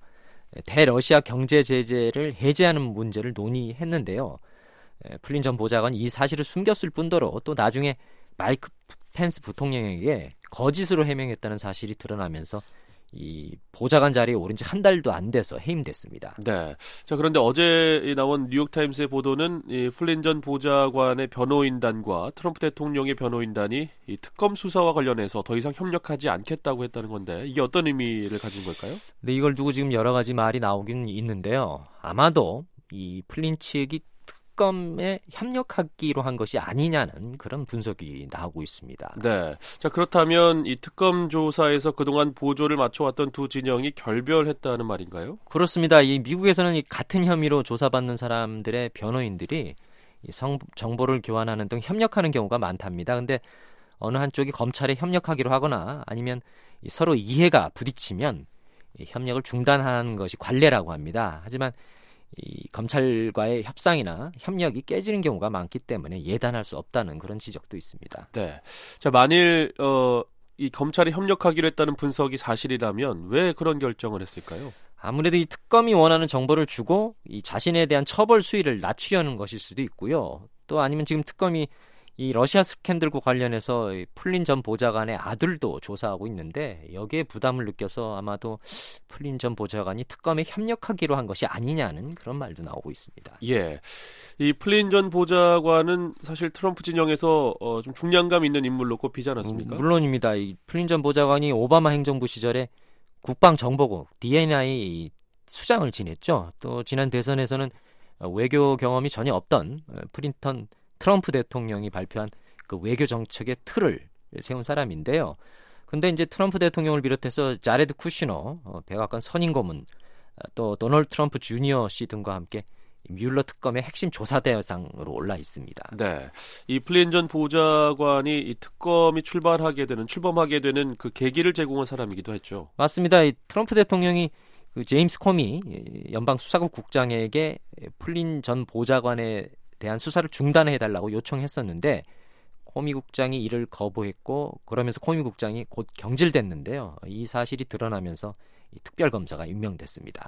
대러시아 경제 제재를 해제하는 문제를 논의했는데요. 에, 플린 전 보좌관이 이 사실을 숨겼을 뿐더러 또 나중에 마이크 펜스 부통령에게 거짓으로 해명했다는 사실이 드러나면서 이 보좌관 자리에 오른 지 한 달도 안 돼서 해임됐습니다. 네. 자, 그런데 어제 나온 뉴욕타임스의 보도는 이 플린 전 보좌관의 변호인단과 트럼프 대통령의 변호인단이 이 특검 수사와 관련해서 더 이상 협력하지 않겠다고 했다는 건데 이게 어떤 의미를 가진 걸까요? 네, 이걸 두고 지금 여러 가지 말이 나오긴 있는데요. 아마도 이 플린 측이 특검에 협력하기로 한 것이 아니냐는 그런 분석이 나오고 있습니다. 네. 자, 그렇다면 이 특검 조사에서 그동안 보조를 맞춰왔던 두 진영이 결별했다는 말인가요? 그렇습니다. 이 미국에서는 이 같은 혐의로 조사받는 사람들의 변호인들이 이 성, 정보를 교환하는 등 협력하는 경우가 많답니다. 근데 어느 한쪽이 검찰에 협력하기로 하거나 아니면 이 서로 이해가 부딪히면 이 협력을 중단하는 것이 관례라고 합니다. 하지만 이 검찰과의 협상이나 협력이 깨지는 경우가 많기 때문에 예단할 수 없다는 그런 지적도 있습니다. 네. 자, 만일 어, 이 검찰이 협력하기로 했다는 분석이 사실이라면 왜 그런 결정을 했을까요? 아무래도 이 특검이 원하는 정보를 주고 이 자신에 대한 처벌 수위를 낮추려는 것일 수도 있고요. 또 아니면 지금 특검이 이 러시아 스캔들과 관련해서 이 플린 전 보좌관의 아들도 조사하고 있는데 여기에 부담을 느껴서 아마도 플린 전 보좌관이 특검에 협력하기로 한 것이 아니냐는 그런 말도 나오고 있습니다. 예, 이 플린 전 보좌관은 사실 트럼프 진영에서 어, 좀 중량감 있는 인물로 꼽히지 않았습니까? 음, 물론입니다. 이 플린 전 보좌관이 오바마 행정부 시절에 국방정보국 디엔아이 수장을 지냈죠. 또 지난 대선에서는 외교 경험이 전혀 없던 프린턴 트럼프 대통령이 발표한 그 외교 정책의 틀을 세운 사람인데요. 근데 이제 트럼프 대통령을 비롯해서 자레드 쿠시너, 어, 백악관 선임 고문, 또 도널드 트럼프 주니어 씨 등과 함께 뮬러 특검의 핵심 조사 대상으로 올라 있습니다. 네, 이 플린 전 보좌관이 이 특검이 출발하게 되는 출범하게 되는 그 계기를 제공한 사람이기도 했죠. 맞습니다. 이 트럼프 대통령이 그 제임스 코미 연방 수사국 국장에게 플린 전 보좌관에 대한 수사를 중단해달라고 요청했었는데 코미 국장이 이를 거부했고 그러면서 코미 국장이 곧 경질됐는데요. 이 사실이 드러나면서 이 특별검사가 임명됐습니다.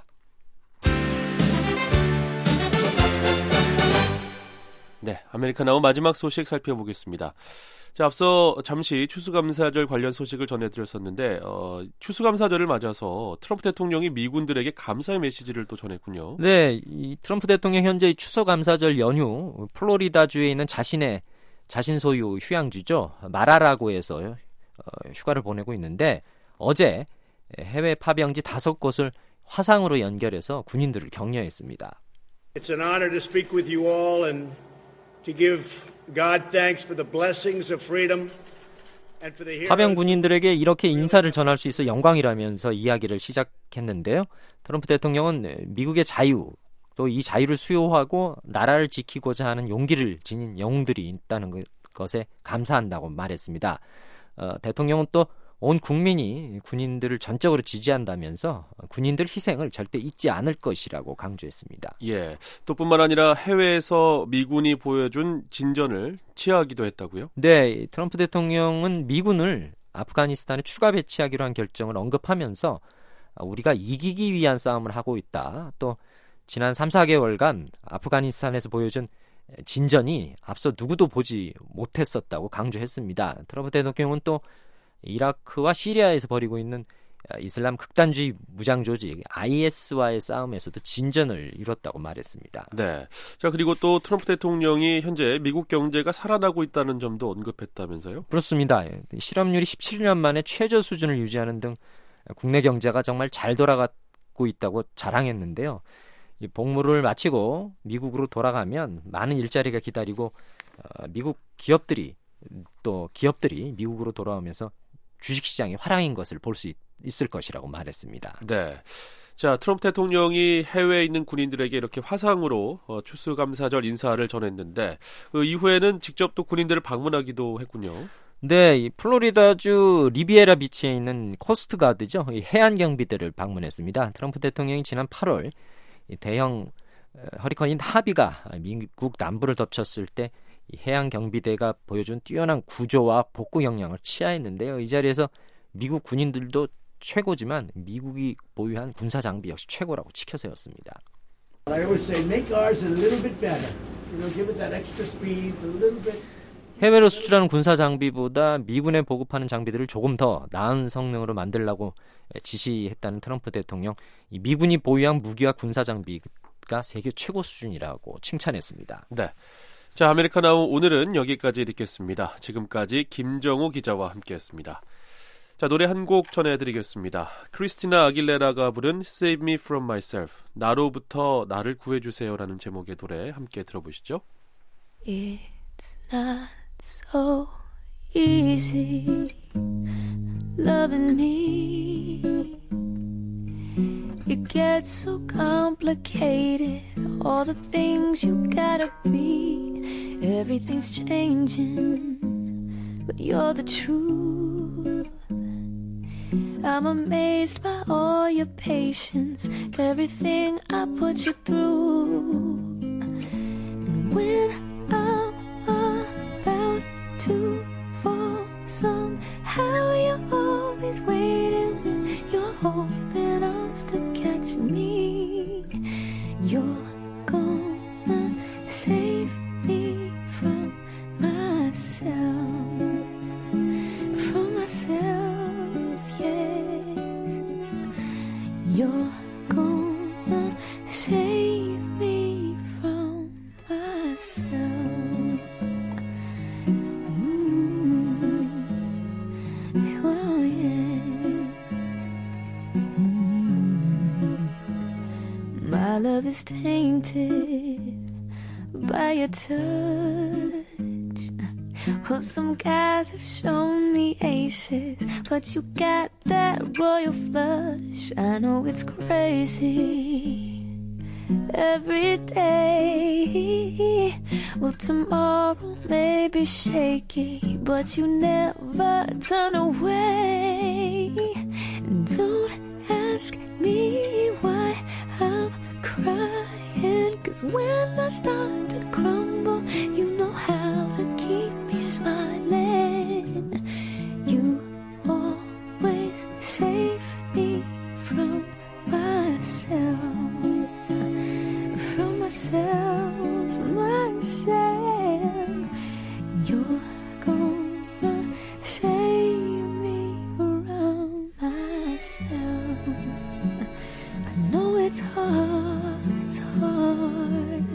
네, 아메리카나우 마지막 소식 살펴보겠습니다. 자, 앞서 잠시 추수감사절 관련 소식을 전해드렸었는데 어, 추수감사절을 맞아서 트럼프 대통령이 미군들에게 감사의 메시지를 또 전했군요. 네, 이 트럼프 대통령 현재 추수감사절 연휴 플로리다주에 있는 자신의 자신 소유 휴양지죠. 마라라고에서 어, 휴가를 보내고 있는데 어제 해외 파병지 다섯 곳을 화상으로 연결해서 군인들을 격려했습니다. It's an honor to speak with you all and to give God thanks for the blessings of freedom and for the heroes. 파병 군인들에게 이렇게 인사를 전할 수 있어 영광이라면서 이야기를 시작했는데요. 트럼프 대통령은 미국의 자유, 또 이 자유를 수호하고 나라를 지키고자 하는 용기를 지닌 영웅들이 있다는 것에 감사한다고 말했습니다. 어, 대통령은 또 온 국민이 군인들을 전적으로 지지한다면서 군인들 희생을 절대 잊지 않을 것이라고 강조했습니다. 예, 또 뿐만 아니라 해외에서 미군이 보여준 진전을 치하하기도 했다고요? 네, 트럼프 대통령은 미군을 아프가니스탄에 추가 배치하기로 한 결정을 언급하면서 우리가 이기기 위한 싸움을 하고 있다. 또 지난 삼, 사 개월간 아프가니스탄에서 보여준 진전이 앞서 누구도 보지 못했었다고 강조했습니다. 트럼프 대통령은 또 이라크와 시리아에서 벌이고 있는 이슬람 극단주의 무장 조직 아이에스와의 싸움에서도 진전을 이뤘다고 말했습니다. 네. 자, 그리고 또 트럼프 대통령이 현재 미국 경제가 살아나고 있다는 점도 언급했다면서요? 그렇습니다. 실업률이 십칠 년 만에 최저 수준을 유지하는 등 국내 경제가 정말 잘 돌아가고 있다고 자랑했는데요. 이 복무를 마치고 미국으로 돌아가면 많은 일자리가 기다리고 어, 미국 기업들이 또 기업들이 미국으로 돌아오면서 주식시장이 화랑인 것을 볼 수 있을 것이라고 말했습니다. 네. 자, 트럼프 대통령이 해외에 있는 군인들에게 이렇게 화상으로 어, 추수감사절 인사를 전했는데 그 이후에는 직접 또 군인들을 방문하기도 했군요. 네, 이 플로리다주 리비에라 비치에 있는 코스트가드죠. 이 해안 경비대를 방문했습니다. 트럼프 대통령이 지난 팔월 이 대형 허리케인 하비가 미국 남부를 덮쳤을 때 이 해안 경비대가 보여준 뛰어난 구조와 복구 역량을 치하했는데요. 이 자리에서 미국 군인들도 최고지만 미국이 보유한 군사 장비 역시 최고라고 치켜 세웠습니다. I always say make ours a little bit better. You know, give it that extra speed, a little bit. 해외로 수출하는 군사 장비보다 미군에 보급하는 장비들을 조금 더 나은 성능으로 만들라고 지시했다는 트럼프 대통령. 이 미군이 보유한 무기와 군사 장비가 세계 최고 수준이라고 칭찬했습니다. 네. 자, 아메리카나우 오늘은 여기까지 듣겠습니다. 지금까지 김정우 기자와 함께했습니다. 자, 노래 한 곡 전해드리겠습니다. 크리스티나 아길레라가 부른 Save Me From Myself, 나로부터 나를 구해주세요라는 제목의 노래 함께 들어보시죠. It's not so easy loving me. It gets so complicated, all the things you gotta be. Everything's changing, but you're the truth. I'm amazed by all your patience, everything I put you through. And when I'm about to fall, somehow you're always waiting with your open arms to catch me. You're gonna save me from myself, from myself, yes. You're gonna save me from myself. Ooh, well, yeah. Mm. My love is tainted by your touch. Well, some guys have shown me aces, but you got that royal flush. I know it's crazy every day. Well, tomorrow may be shaky, but you never turn away. And don't ask me why I'm crying, 'cause when I start to crumble, you know how to keep me smiling. You always save me from myself, from myself, myself. You're gonna save me from myself. I know it's hard, it's hard,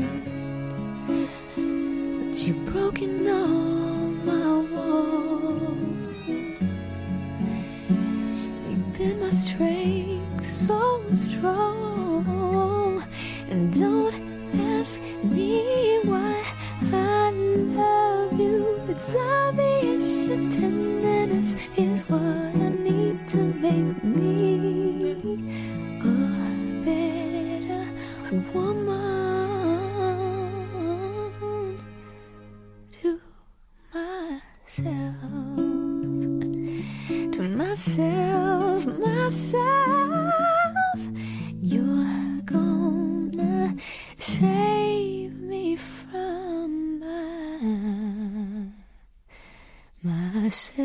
but you've broken all my walls. You've been my strength, so strong. And don't ask me why I love you. It's obvious your tenderness is what I need to make me a better woman to myself, to myself, myself. You're gonna save me from my, myself.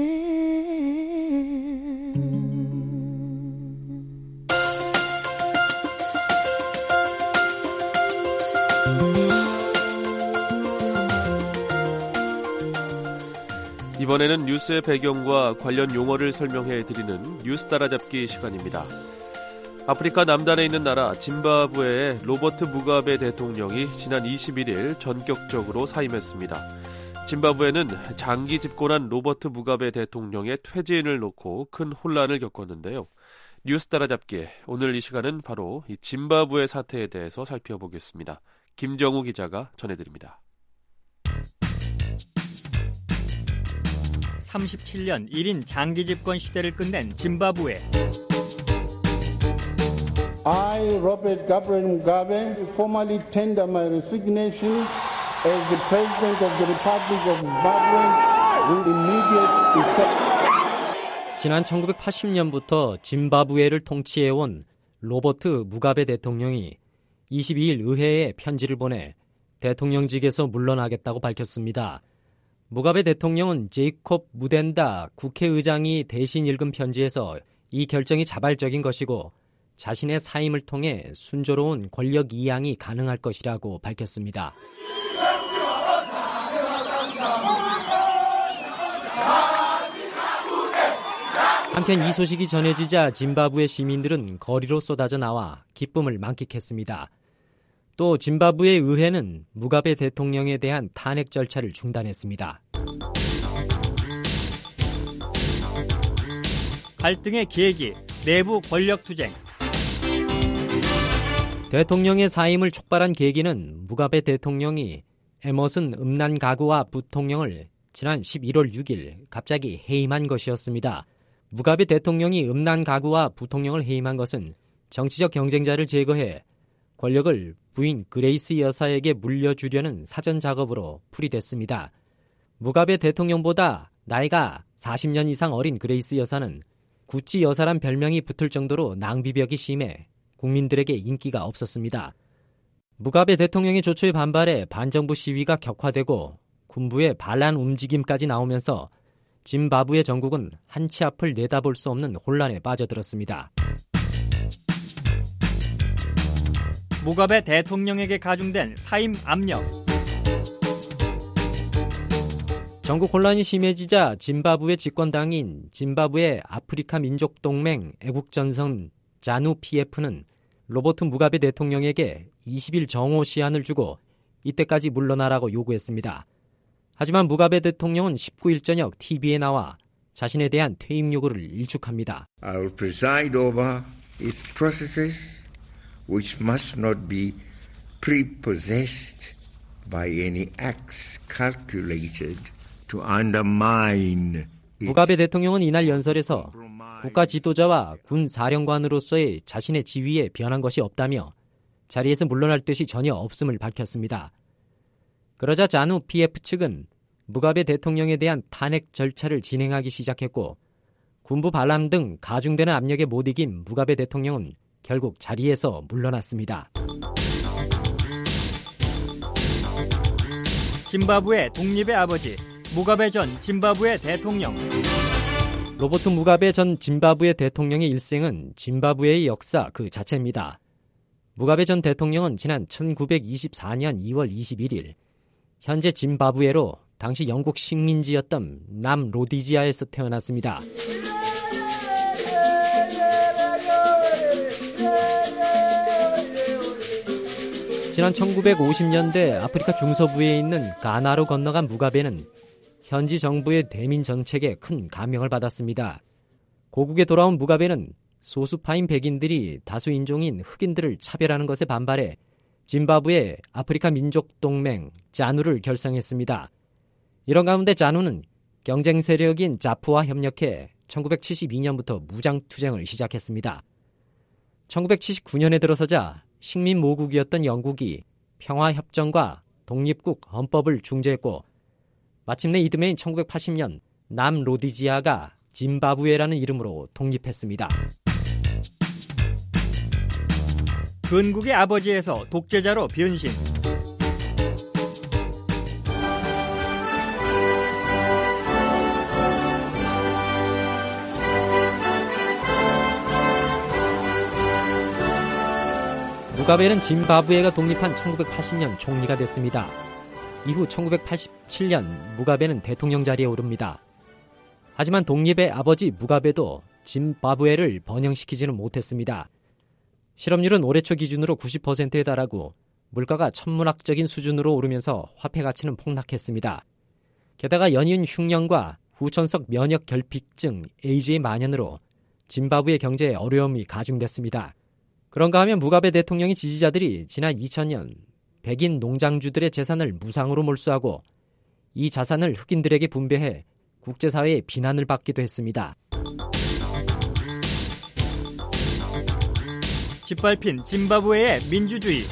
이번에는 뉴스의 배경과 관련 용어를 설명해 드리는 뉴스 따라잡기 시간입니다. 아프리카 남단에 있는 나라 짐바브웨의 로버트 무가베 대통령이 지난 이십일일 전격적으로 사임했습니다. 짐바브웨는 장기 집권한 로버트 무가베 대통령의 퇴진을 놓고 큰 혼란을 겪었는데요. 뉴스 따라잡기, 오늘 이 시간은 바로 이 짐바브웨 사태에 대해서 살펴보겠습니다. 김정우 기자가 전해드립니다. 삼십칠년 일 인 장기 집권 시대를 끝낸 짐바브웨. I, Robert Gabriel Mugabe, formally tender my resignation as the President of the Republic of Zimbabwe with immediate effect. 지난 천구백팔십 년부터 짐바브웨를 통치해온 로버트 무가베 대통령이 이십이 일 의회에 편지를 보내 대통령직에서 물러나겠다고 밝혔습니다. 무가베 대통령은 제이콥 무덴다 국회의장이 대신 읽은 편지에서 이 결정이 자발적인 것이고 자신의 사임을 통해 순조로운 권력 이양이 가능할 것이라고 밝혔습니다. 한편 이 소식이 전해지자 짐바브웨 시민들은 거리로 쏟아져 나와 기쁨을 만끽했습니다. 또 짐바브웨 의회는 무가베 대통령에 대한 탄핵 절차를 중단했습니다. 갈등의 계기, 내부 권력 투쟁. 대통령의 사임을 촉발한 계기는 무가베 대통령이 에머슨 음난가구와 부통령을 지난 십일월 육일 갑자기 해임한 것이었습니다. 무가베 대통령이 음난가구와 부통령을 해임한 것은 정치적 경쟁자를 제거해 권력을 부인 그레이스 여사에게 물려주려는 사전 작업으로 풀이됐습니다. 무가베 대통령보다 나이가 사십 년 이상 어린 그레이스 여사는 구찌 여사란 별명이 붙을 정도로 낭비벽이 심해 국민들에게 인기가 없었습니다. 무가베 대통령의 조처에 반발해 반정부 시위가 격화되고 군부의 반란 움직임까지 나오면서 짐바브웨 정국은 한치 앞을 내다볼 수 없는 혼란에 빠져들었습니다. 무가베 대통령에게 가중된 사임 압력. 전국 혼란이 심해지자 짐바브웨 집권당인 짐바브웨 아프리카 민족동맹 애국전선 자누 피에프는 로버트 무가베 대통령에게 이십 일 정오 시한을 주고 이때까지 물러나라고 요구했습니다. 하지만 무가베 대통령은 십구 일 저녁 티비에 나와 자신에 대한 퇴임 요구를 일축합니다. I will preside over its processes which must not be prepossessed by any acts calculated to undermine. 무가베 대통령은 이날 연설에서 국가 지도자와 군 사령관으로서의 자신의 지위에 변한 것이 없다며 자리에서 물러날 뜻이 전혀 없음을 밝혔습니다. 그러자 자누 피에프 측은 무가베 대통령에 대한 탄핵 절차를 진행하기 시작했고 군부 반란 등 가중되는 압력에 못 이긴 무가베 대통령은 결국 자리에서 물러났습니다. 짐바브웨 독립의 아버지 무가베 전 짐바브웨 대통령. 로버트 무가베 전 짐바브웨 대통령의 일생은 짐바브웨의 역사 그 자체입니다. 무가베 전 대통령은 지난 천구백이십사 년 이월 이십일일 현재 짐바브웨로 당시 영국 식민지였던 남로디지아에서 태어났습니다. 지난 천구백오십 년대 아프리카 중서부에 있는 가나로 건너간 무가베는 현지 정부의 대민 정책에 큰 감명을 받았습니다. 고국에 돌아온 무가베는 소수파인 백인들이 다수 인종인 흑인들을 차별하는 것에 반발해 짐바브웨 아프리카 민족동맹 자누를 결성했습니다. 이런 가운데 자누는 경쟁 세력인 자프와 협력해 천구백칠십이 년부터 무장투쟁을 시작했습니다. 천구백칠십구 년에 들어서자 식민 모국이었던 영국이 평화협정과 독립국 헌법을 중재했고 마침내 이듬해인 천구백팔십 년 남로디지아가 짐바브웨라는 이름으로 독립했습니다. 근국의 아버지에서 독재자로 변신. 무가베는 짐바브웨가 독립한 천구백팔십 년 총리가 됐습니다. 이후 천구백팔십칠 년 무가베는 대통령 자리에 오릅니다. 하지만 독립의 아버지 무가베도 짐바브웨를 번영시키지는 못했습니다. 실업률은 올해 초 기준으로 구십 퍼센트에 달하고 물가가 천문학적인 수준으로 오르면서 화폐 가치는 폭락했습니다. 게다가 연이은 흉년과 후천석 면역 결핍증 에이즈의 만연으로 짐바브웨 경제에 어려움이 가중됐습니다. 그런가 하면 무가베 대통령의 지지자들이 지난 이천 년 백인 농장주들의 재산을 무상으로 몰수하고 이 자산을 흑인들에게 분배해 국제사회의 비난을 받기도 했습니다. 짓밟힌 짐바브웨의 민주주의.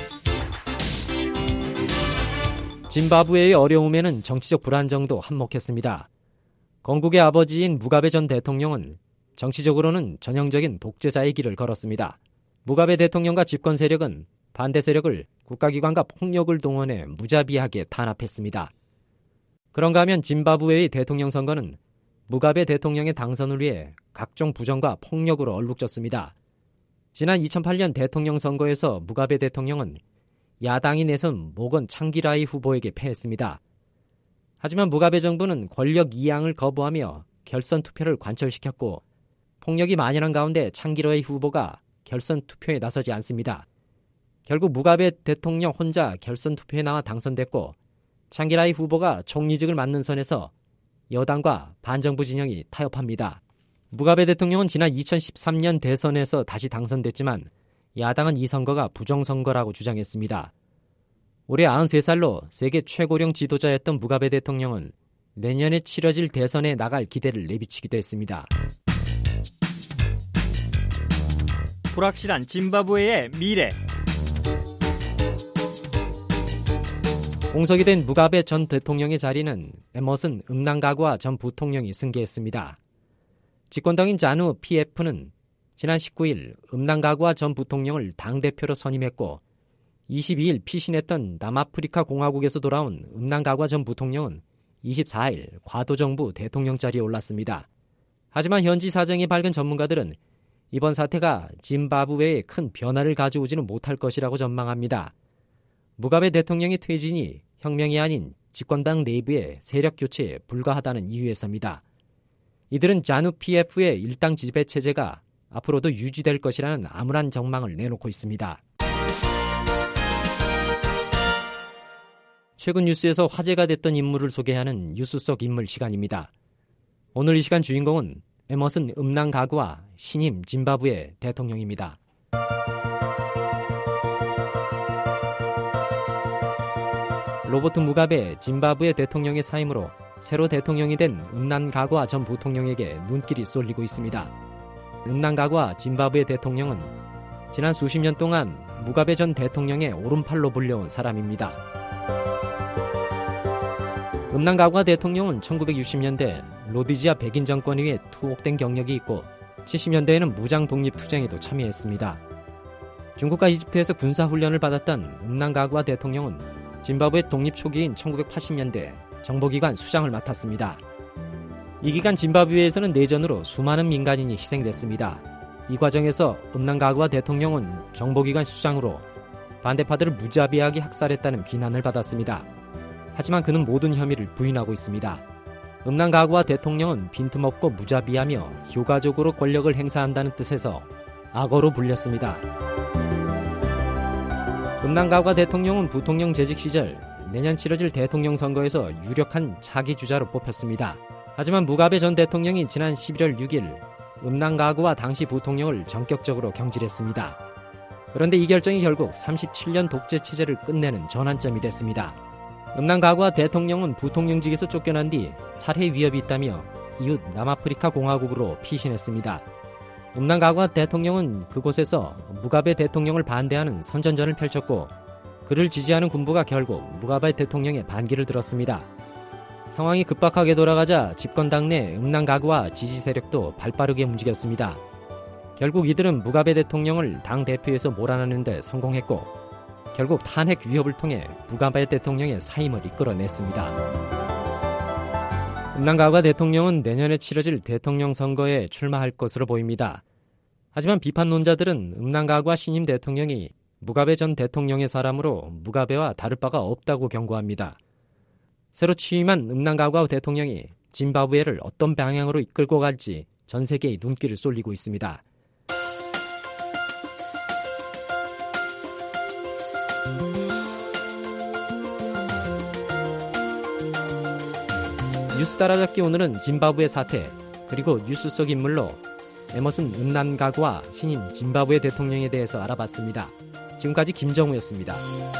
짐바브웨의 어려움에는 정치적 불안정도 한몫했습니다. 건국의 아버지인 무가베 전 대통령은 정치적으로는 전형적인 독재자의 길을 걸었습니다. 무가베 대통령과 집권 세력은 반대 세력을 국가기관과 폭력을 동원해 무자비하게 탄압했습니다. 그런가 하면 짐바브웨의 대통령 선거는 무가베 대통령의 당선을 위해 각종 부정과 폭력으로 얼룩졌습니다. 지난 이천팔 년 대통령 선거에서 무가베 대통령은 야당이 내선 모건 창기라이 후보에게 패했습니다. 하지만 무가베 정부는 권력 이양을 거부하며 결선 투표를 관철시켰고 폭력이 만연한 가운데 창기라이 후보가 결선 투표에 나서지 않습니다. 결국 무가베 대통령 혼자 결선 투표에 나와 당선됐고 창기라이 후보가 총리직을 맡는 선에서 여당과 반정부 진영이 타협합니다. 무가베 대통령은 지난 이천십삼 년 대선에서 다시 당선됐지만 야당은 이 선거가 부정선거라고 주장했습니다. 올해 아흔세 살로 세계 최고령 지도자였던 무가베 대통령은 내년에 치러질 대선에 나갈 기대를 내비치기도 했습니다. 불확실한 짐바브웨의 미래. 공석이 된 무가베 전 대통령의 자리는 에머슨 음낭가구아 전 부통령이 승계했습니다. 집권당인 자누 피에프는 지난 십구 일 음낭가구아 전 부통령을 당대표로 선임했고 이십이 일 피신했던 남아프리카 공화국에서 돌아온 음낭가구아 전 부통령은 이십사 일 과도정부 대통령 자리에 올랐습니다. 하지만 현지 사정이 밝은 전문가들은 이번 사태가 짐바브웨에 큰 변화를 가져오지는 못할 것이라고 전망합니다. 무가베 대통령의 퇴진이 혁명이 아닌 집권당 내부의 세력 교체에 불과하다는 이유에서입니다. 이들은 자누 피에프의 일당 지배 체제가 앞으로도 유지될 것이라는 암울한 전망을 내놓고 있습니다. 최근 뉴스에서 화제가 됐던 인물을 소개하는 뉴스 속 인물 시간입니다. 오늘 이 시간 주인공은 에머슨 음낭가구아 신임 짐바브웨 대통령입니다. 로버트 무가베 짐바브웨 대통령의 사임으로 새로 대통령이 된 음낭가구아 전 부통령에게 눈길이 쏠리고 있습니다. 음낭가구아 짐바브웨 대통령은 지난 수십 년 동안 무가베 전 대통령의 오른팔로 불려온 사람입니다. 음낭가구아 대통령은 천구백육십 년대 로디지아 백인 정권에 의해 투옥된 경력이 있고 칠십 년대에는 무장 독립 투쟁에도 참여했습니다. 중국과 이집트에서 군사훈련을 받았던 음낭가구아 대통령은 짐바브웨 독립 초기인 천구백팔십 년대 정보기관 수장을 맡았습니다. 이 기간 짐바브웨에서는 내전으로 수많은 민간인이 희생됐습니다. 이 과정에서 음낭가구아 대통령은 정보기관 수장으로 반대파들을 무자비하게 학살했다는 비난을 받았습니다. 하지만 그는 모든 혐의를 부인하고 있습니다. 음낭가구아 대통령은 빈틈없고 무자비하며 효과적으로 권력을 행사한다는 뜻에서 악어로 불렸습니다. 음낭가구아 대통령은 부통령 재직 시절 내년 치러질 대통령 선거에서 유력한 차기 주자로 뽑혔습니다. 하지만 무가베 전 대통령이 지난 십일월 육일 음낭가구아 당시 부통령을 전격적으로 경질했습니다. 그런데 이 결정이 결국 삼십칠 년 독재 체제를 끝내는 전환점이 됐습니다. 음낭가구아 대통령은 부통령직에서 쫓겨난 뒤 살해 위협이 있다며 이웃 남아프리카 공화국으로 피신했습니다. 음낭가구아 대통령은 그곳에서 무가베 대통령을 반대하는 선전전을 펼쳤고 그를 지지하는 군부가 결국 무가베 대통령의 반기를 들었습니다. 상황이 급박하게 돌아가자 집권당 내 음낭가구아 지지 세력도 발빠르게 움직였습니다. 결국 이들은 무가베 대통령을 당 대표에서 몰아내는 데 성공했고 결국 탄핵 위협을 통해 무가베 대통령의 사임을 이끌어냈습니다. 음낭가구아 대통령은 내년에 치러질 대통령 선거에 출마할 것으로 보입니다. 하지만 비판론자들은 음낭가구아 신임 대통령이 무가베 전 대통령의 사람으로 무가베와 다를 바가 없다고 경고합니다. 새로 취임한 음낭가구아 대통령이 짐바브웨를 어떤 방향으로 이끌고 갈지 전 세계의 눈길을 쏠리고 있습니다. 뉴스 따라잡기 오늘은 짐바브웨 사태 그리고 뉴스 속 인물로 에머슨 음낭가구아 신임 짐바브웨 대통령에 대해서 알아봤습니다. 지금까지 김정우였습니다.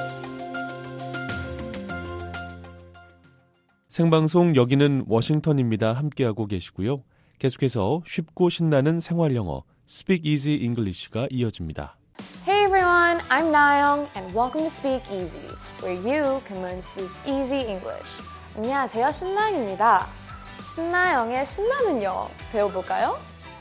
생방송 여기는 워싱턴입니다. 함께하고 계시고요. 계속해서 쉽고 신나는 생활영어 Speak Easy English가 이어집니다. Hey Hey everyone, I'm Nayoung and welcome to Speak Easy, where you can learn to speak easy English. 안녕하세요, 신나영입니다. 신나영의 신나는 영어 배워볼까요?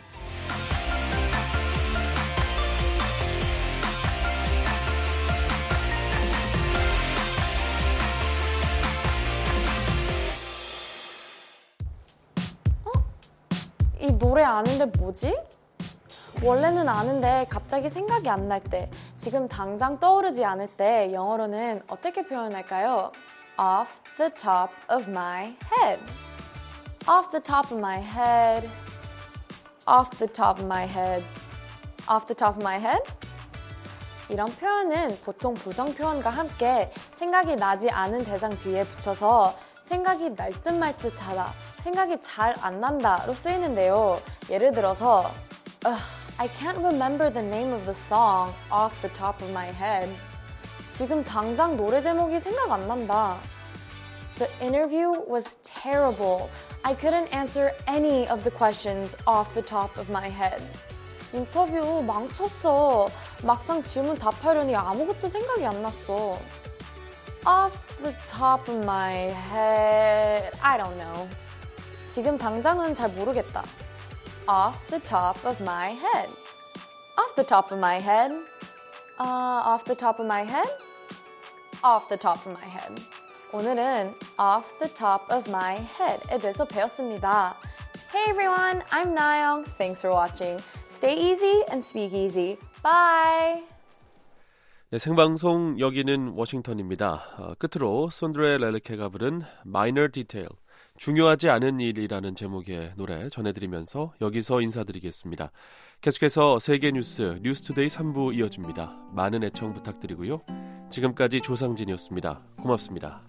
어? 이 노래 아는데 뭐지? 원래는 아는데 갑자기 생각이 안 날 때, 지금 당장 떠오르지 않을 때 영어로는 어떻게 표현할까요? Off the top of my head. Off the top of my head. Off the top of my head. Off the top of my head. 이런 표현은 보통 부정 표현과 함께 생각이 나지 않은 대상 뒤에 붙여서 생각이 날 듯 말 듯하다, 생각이 잘 안 난다로 쓰이는데요. 예를 들어서 Ugh, I can't remember the name of the song off the top of my head. 지금 당장 노래 제목이 생각 안 난다. The interview was terrible. I couldn't answer any of the questions off the top of my head. 인터뷰 망쳤어. 막상 질문 답하려니 아무것도 생각이 안 났어. Off the top of my head, I don't know. 지금 당장은 잘 모르겠다. Off the top of my head. Off the top of my head. Uh, off the top of my head. Off the top of my head. 오늘은 off the top of my head에 대해서 배웠습니다. Hey everyone, I'm Nayoung. Thanks for watching. Stay easy and speak easy. Bye. 네, 생방송 여기는 워싱턴입니다. 어, 끝으로 손드레 렐리케가 부른 Minor Detail, 중요하지 않은 일이라는 제목의 노래 전해드리면서 여기서 인사드리겠습니다. 계속해서 세계 뉴스, 뉴스투데이 삼 부 이어집니다. 많은 애청 부탁드리고요. 지금까지 조상진이었습니다. 고맙습니다.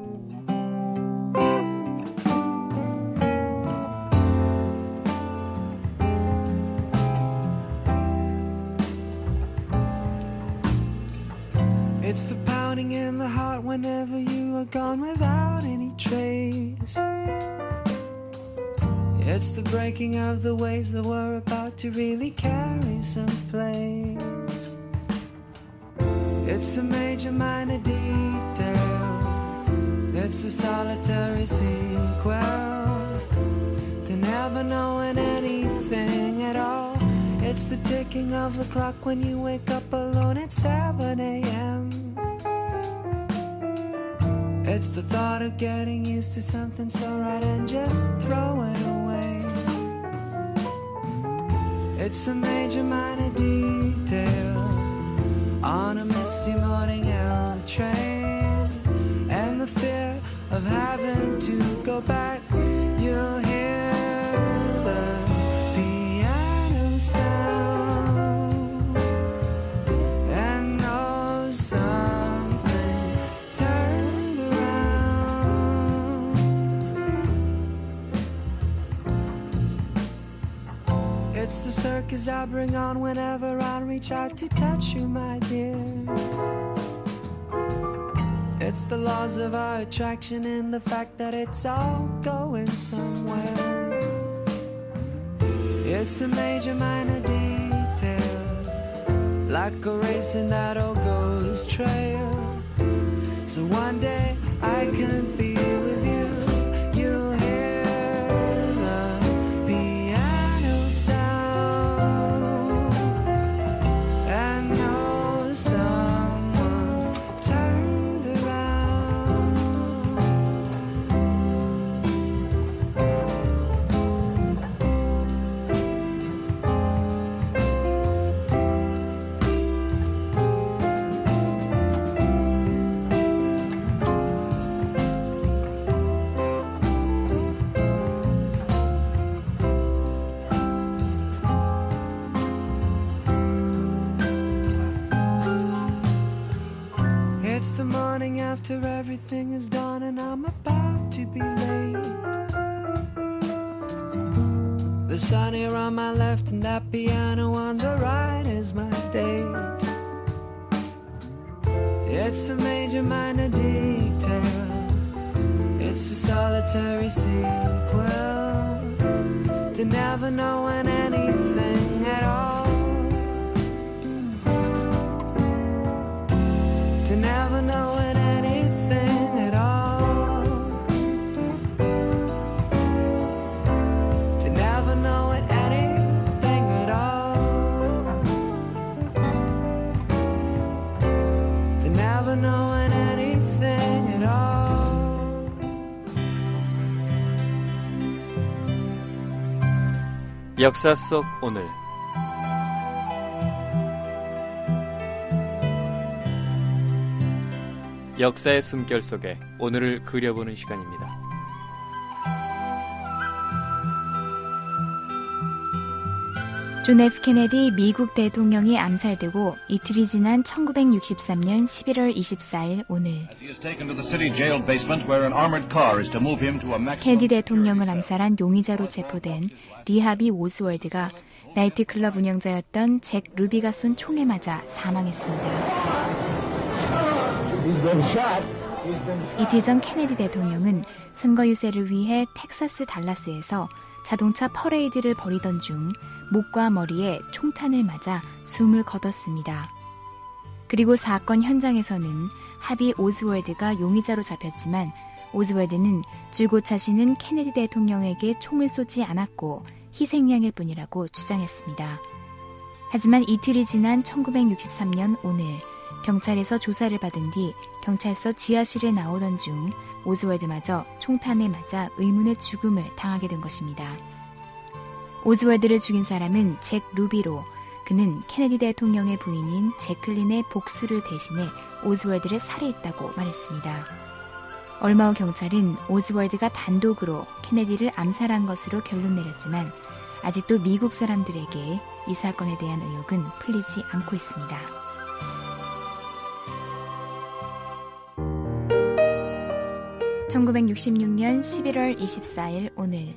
It's the pounding in the heart whenever you are gone without any trace. It's the breaking of the waves that were about to really carry some place. It's the major minor detail. It's the solitary sequel to never knowing anything at all. It's the ticking of the clock when you wake up alone at seven a.m. It's the thought of getting used to something so right and just throw it away. It's a major minor detail on a misty morning L train, and the fear of having to go back. You'll hear the piano sound and know something turned around. It's the circus I bring on whenever I reach out to touch you, my dear. It's the laws of our attraction and the fact that it's all going somewhere. It's a major minor detail, like a race in that old ghost trail. So one day I could be with you. You'll hear the piano sound and know someone turned around. It's the morning after everything is done and I'm about to be late. The sun here on my left and that piano on the right is my date. It's a major minor detail. It's a solitary sequel to never knowing anything at all. never knowing anything at all. 역사 속 오늘 역사의 숨결 속에 오늘을 그려보는 시간입니다. 존 에프 케네디 미국 대통령이 암살되고 이틀이 지난 천구백육십삼년 십일월 이십사일 오늘 케네디 대통령을 암살한 용의자로 체포된 리하비 오스월드가 나이트클럽 운영자였던 잭 루비가 쏜 총에 맞아 사망했습니다. 이틀 전 케네디 대통령은 선거 유세를 위해 텍사스 달라스에서 자동차 퍼레이드를 벌이던 중 목과 머리에 총탄을 맞아 숨을 거뒀습니다. 그리고 사건 현장에서는 하비 오즈월드가 용의자로 잡혔지만 오즈월드는 줄곧 자신은 케네디 대통령에게 총을 쏘지 않았고 희생양일 뿐이라고 주장했습니다. 하지만 이틀이 지난 천구백육십삼년 오늘 경찰에서 조사를 받은 뒤 경찰서 지하실에 나오던 중 오즈월드마저 총탄에 맞아 의문의 죽음을 당하게 된 것입니다. 오즈월드를 죽인 사람은 잭 루비로 그는 케네디 대통령의 부인인 제클린의 복수를 대신해 오즈월드를 살해했다고 말했습니다. 얼마 후 경찰은 오즈월드가 단독으로 케네디를 암살한 것으로 결론 내렸지만 아직도 미국 사람들에게 이 사건에 대한 의혹은 풀리지 않고 있습니다. 천구백육십육년 십일월 이십사일 오늘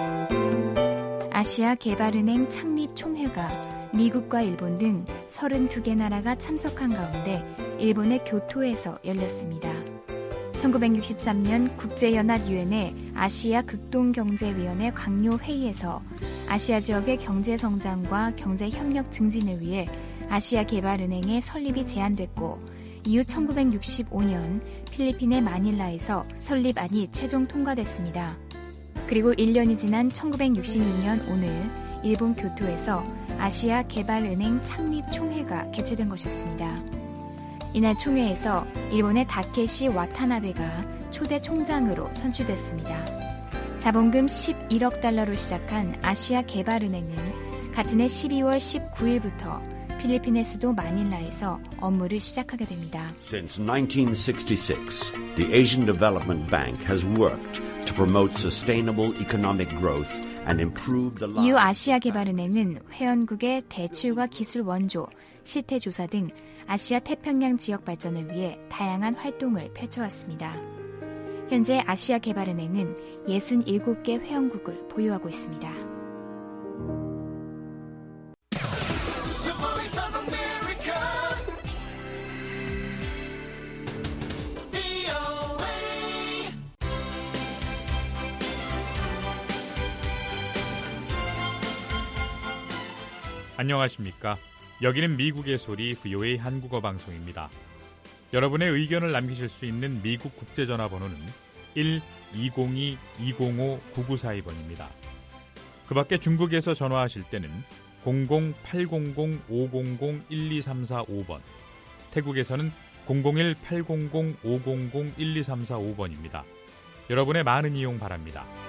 아시아 개발은행 창립 총회가 미국과 일본 등 서른두 개 나라가 참석한 가운데 일본의 교토에서 열렸습니다. 천구백육십삼년 국제연합유엔의 아시아 극동경제위원회 강요회의에서 아시아 지역의 경제성장과 경제협력 증진을 위해 아시아 개발은행의 설립이 제안됐고 이후 천구백육십오년 필리핀의 마닐라에서 설립안이 최종 통과됐습니다. 그리고 일 년이 지난 천구백육십육년 오늘 일본 교토에서 아시아 개발은행 창립 총회가 개최된 것이었습니다. 이날 총회에서 일본의 다케시 와타나베가 초대 총장으로 선출됐습니다. 자본금 십일억 달러로 시작한 아시아 개발은행은 같은 해 십이월 십구일부터 필리핀의 수도 마닐라에서 업무를 시작하게 됩니다. Since nineteen sixty-six, the Asian Development Bank has worked to promote sustainable economic growth and improve the lives. 이후 아시아 개발은행은 회원국의 대출과 기술 원조, 실태 조사 등 아시아 태평양 지역 발전을 위해 다양한 활동을 펼쳐왔습니다. 현재 아시아 개발은행은 육십칠 개 회원국을 보유하고 있습니다. 안녕하십니까. 여기는 미국의 소리 브이오에이 한국어 방송입니다. 여러분의 의견을 남기실 수 있는 미국 국제전화번호는 일 이공이 이공오 구구사이 번입니다. 그 밖에 중국에서 전화하실 때는 공공 팔공공 오공공 일이삼사오 번, 태국에서는 공공일 팔공공 오공공 일이삼사오 번입니다. 여러분의 많은 이용 바랍니다.